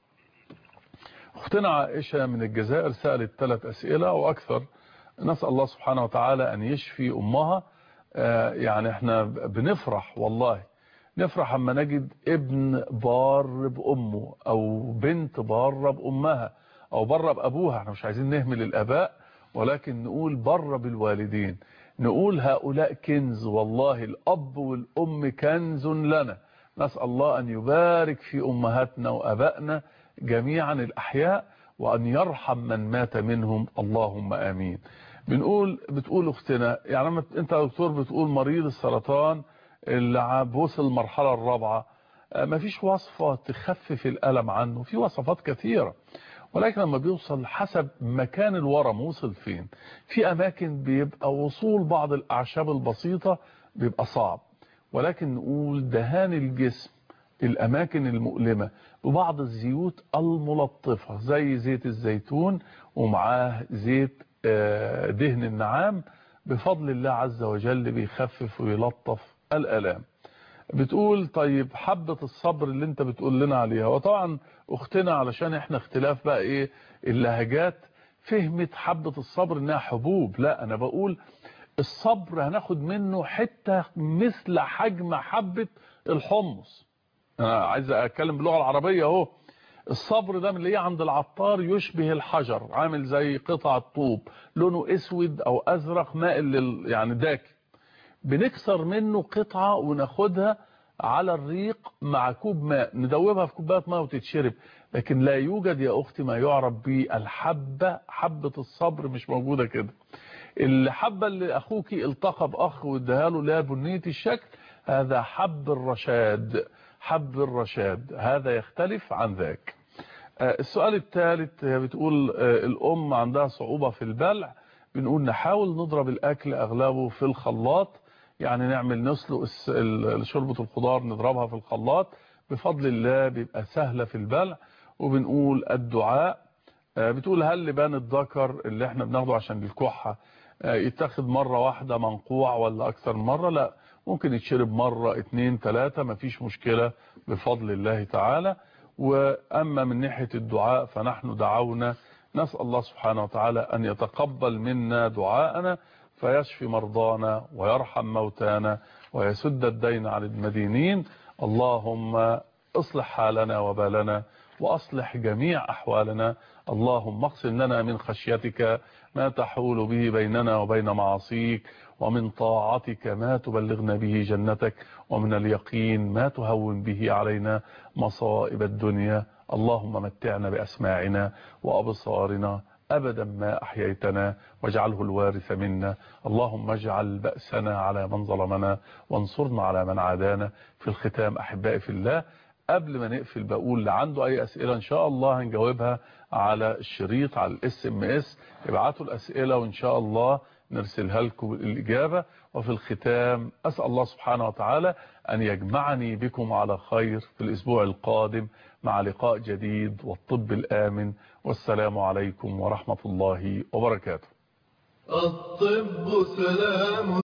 اختنا عائشة من الجزائر سألت ثلاث اسئلة واكثر، نسأل الله سبحانه وتعالى ان يشفي امها. يعني احنا بنفرح والله، نفرح اما نجد ابن بار بامه او بنت بار بامها او بر بابوها، احنا مش عايزين نهمل الاباء ولكن نقول بر بالوالدين، نقول هؤلاء كنز، والله الاب والام كنز لنا. نسأل الله ان يبارك في امهاتنا وابائنا جميعا الاحياء وان يرحم من مات منهم، اللهم امين. بنقول بتقول اختنا يعني انت يا دكتور بتقول مريض السرطان اللي وصل المرحلة الرابعة ما فيش وصفة تخفف الألم عنه، في وصفات كثيرة، ولكن لما بيوصل حسب مكان الورم وصل فين. في أماكن بيبقى وصول بعض الأعشاب البسيطة بيبقى صعب، ولكن نقول دهان الجسم الأماكن المؤلمة ببعض الزيوت الملطفة زي زيت الزيتون ومعاه زيت دهن النعام، بفضل الله عز وجل بيخفف ويلطف الآلام. بتقول طيب حبة الصبر اللي انت بتقول لنا عليها، وطبعا اختنا علشان احنا اختلاف بقى ايه اللهجات فهمت حبة الصبر انها حبوب. لا انا بقول الصبر هناخد منه حتة مثل حجم حبة الحمص. انا عايز اتكلم باللغة العربية اهو. الصبر ده من اللي هي عند العطار يشبه الحجر، عامل زي قطعة طوب لونه اسود او ازرق مائل لل يعني داكن، بنكسر منه قطعة وناخدها على الريق مع كوب ماء، ندوبها في كوبايه ماء وتتشرب. لكن لا يوجد يا اختي ما يعرف بالحبة، حبة الصبر مش موجودة كده. الحبة اللي اخوكي التقى باخ واداها له لا بنية الشكل، هذا حب الرشاد، حب الرشاد هذا يختلف عن ذاك. السؤال الثالث هي بتقول الام عندها صعوبة في البلع، بنقول نحاول نضرب الاكل اغلبه في الخلاط، يعني نعمل نسلق شوربة الخضار نضربها في الخلاط، بفضل الله بيبقى سهلة في البلع. وبنقول الدعاء. بتقول هل لبان الذكر اللي احنا بناخده عشان الكحة يتاخد مرة واحدة منقوع ولا اكثر مرة؟ لا، ممكن يتشرب مرة اتنين تلاتة مفيش مشكلة بفضل الله تعالى. واما من ناحية الدعاء فنحن دعونا، نسأل الله سبحانه وتعالى ان يتقبل منا دعاءنا فيشفي مرضانا ويرحم موتانا ويسد الدين عن المدينين. اللهم اصلح حالنا وبالنا وأصلح جميع أحوالنا. اللهم اقسم لنا من خشيتك ما تحول به بيننا وبين معاصيك، ومن طاعتك ما تبلغنا به جنتك، ومن اليقين ما تهون به علينا مصائب الدنيا. اللهم متعنا بأسماعنا وأبصارنا أبدا ما أحييتنا واجعله الوارث منا. اللهم اجعل بأسنا على من ظلمنا وانصرنا على من عادانا. في الختام أحبائي في الله، قبل ما نقفل بقول اللي عنده أي أسئلة إن شاء الله هنجاوبها على الشريط على الاس ام اس. ابعتوا الأسئلة وإن شاء الله نرسلها لكم الإجابة. وفي الختام أسأل الله سبحانه وتعالى أن يجمعني بكم على خير في الأسبوع القادم مع لقاء جديد والطب الآمن. والسلام عليكم ورحمة الله وبركاته. الطب سلام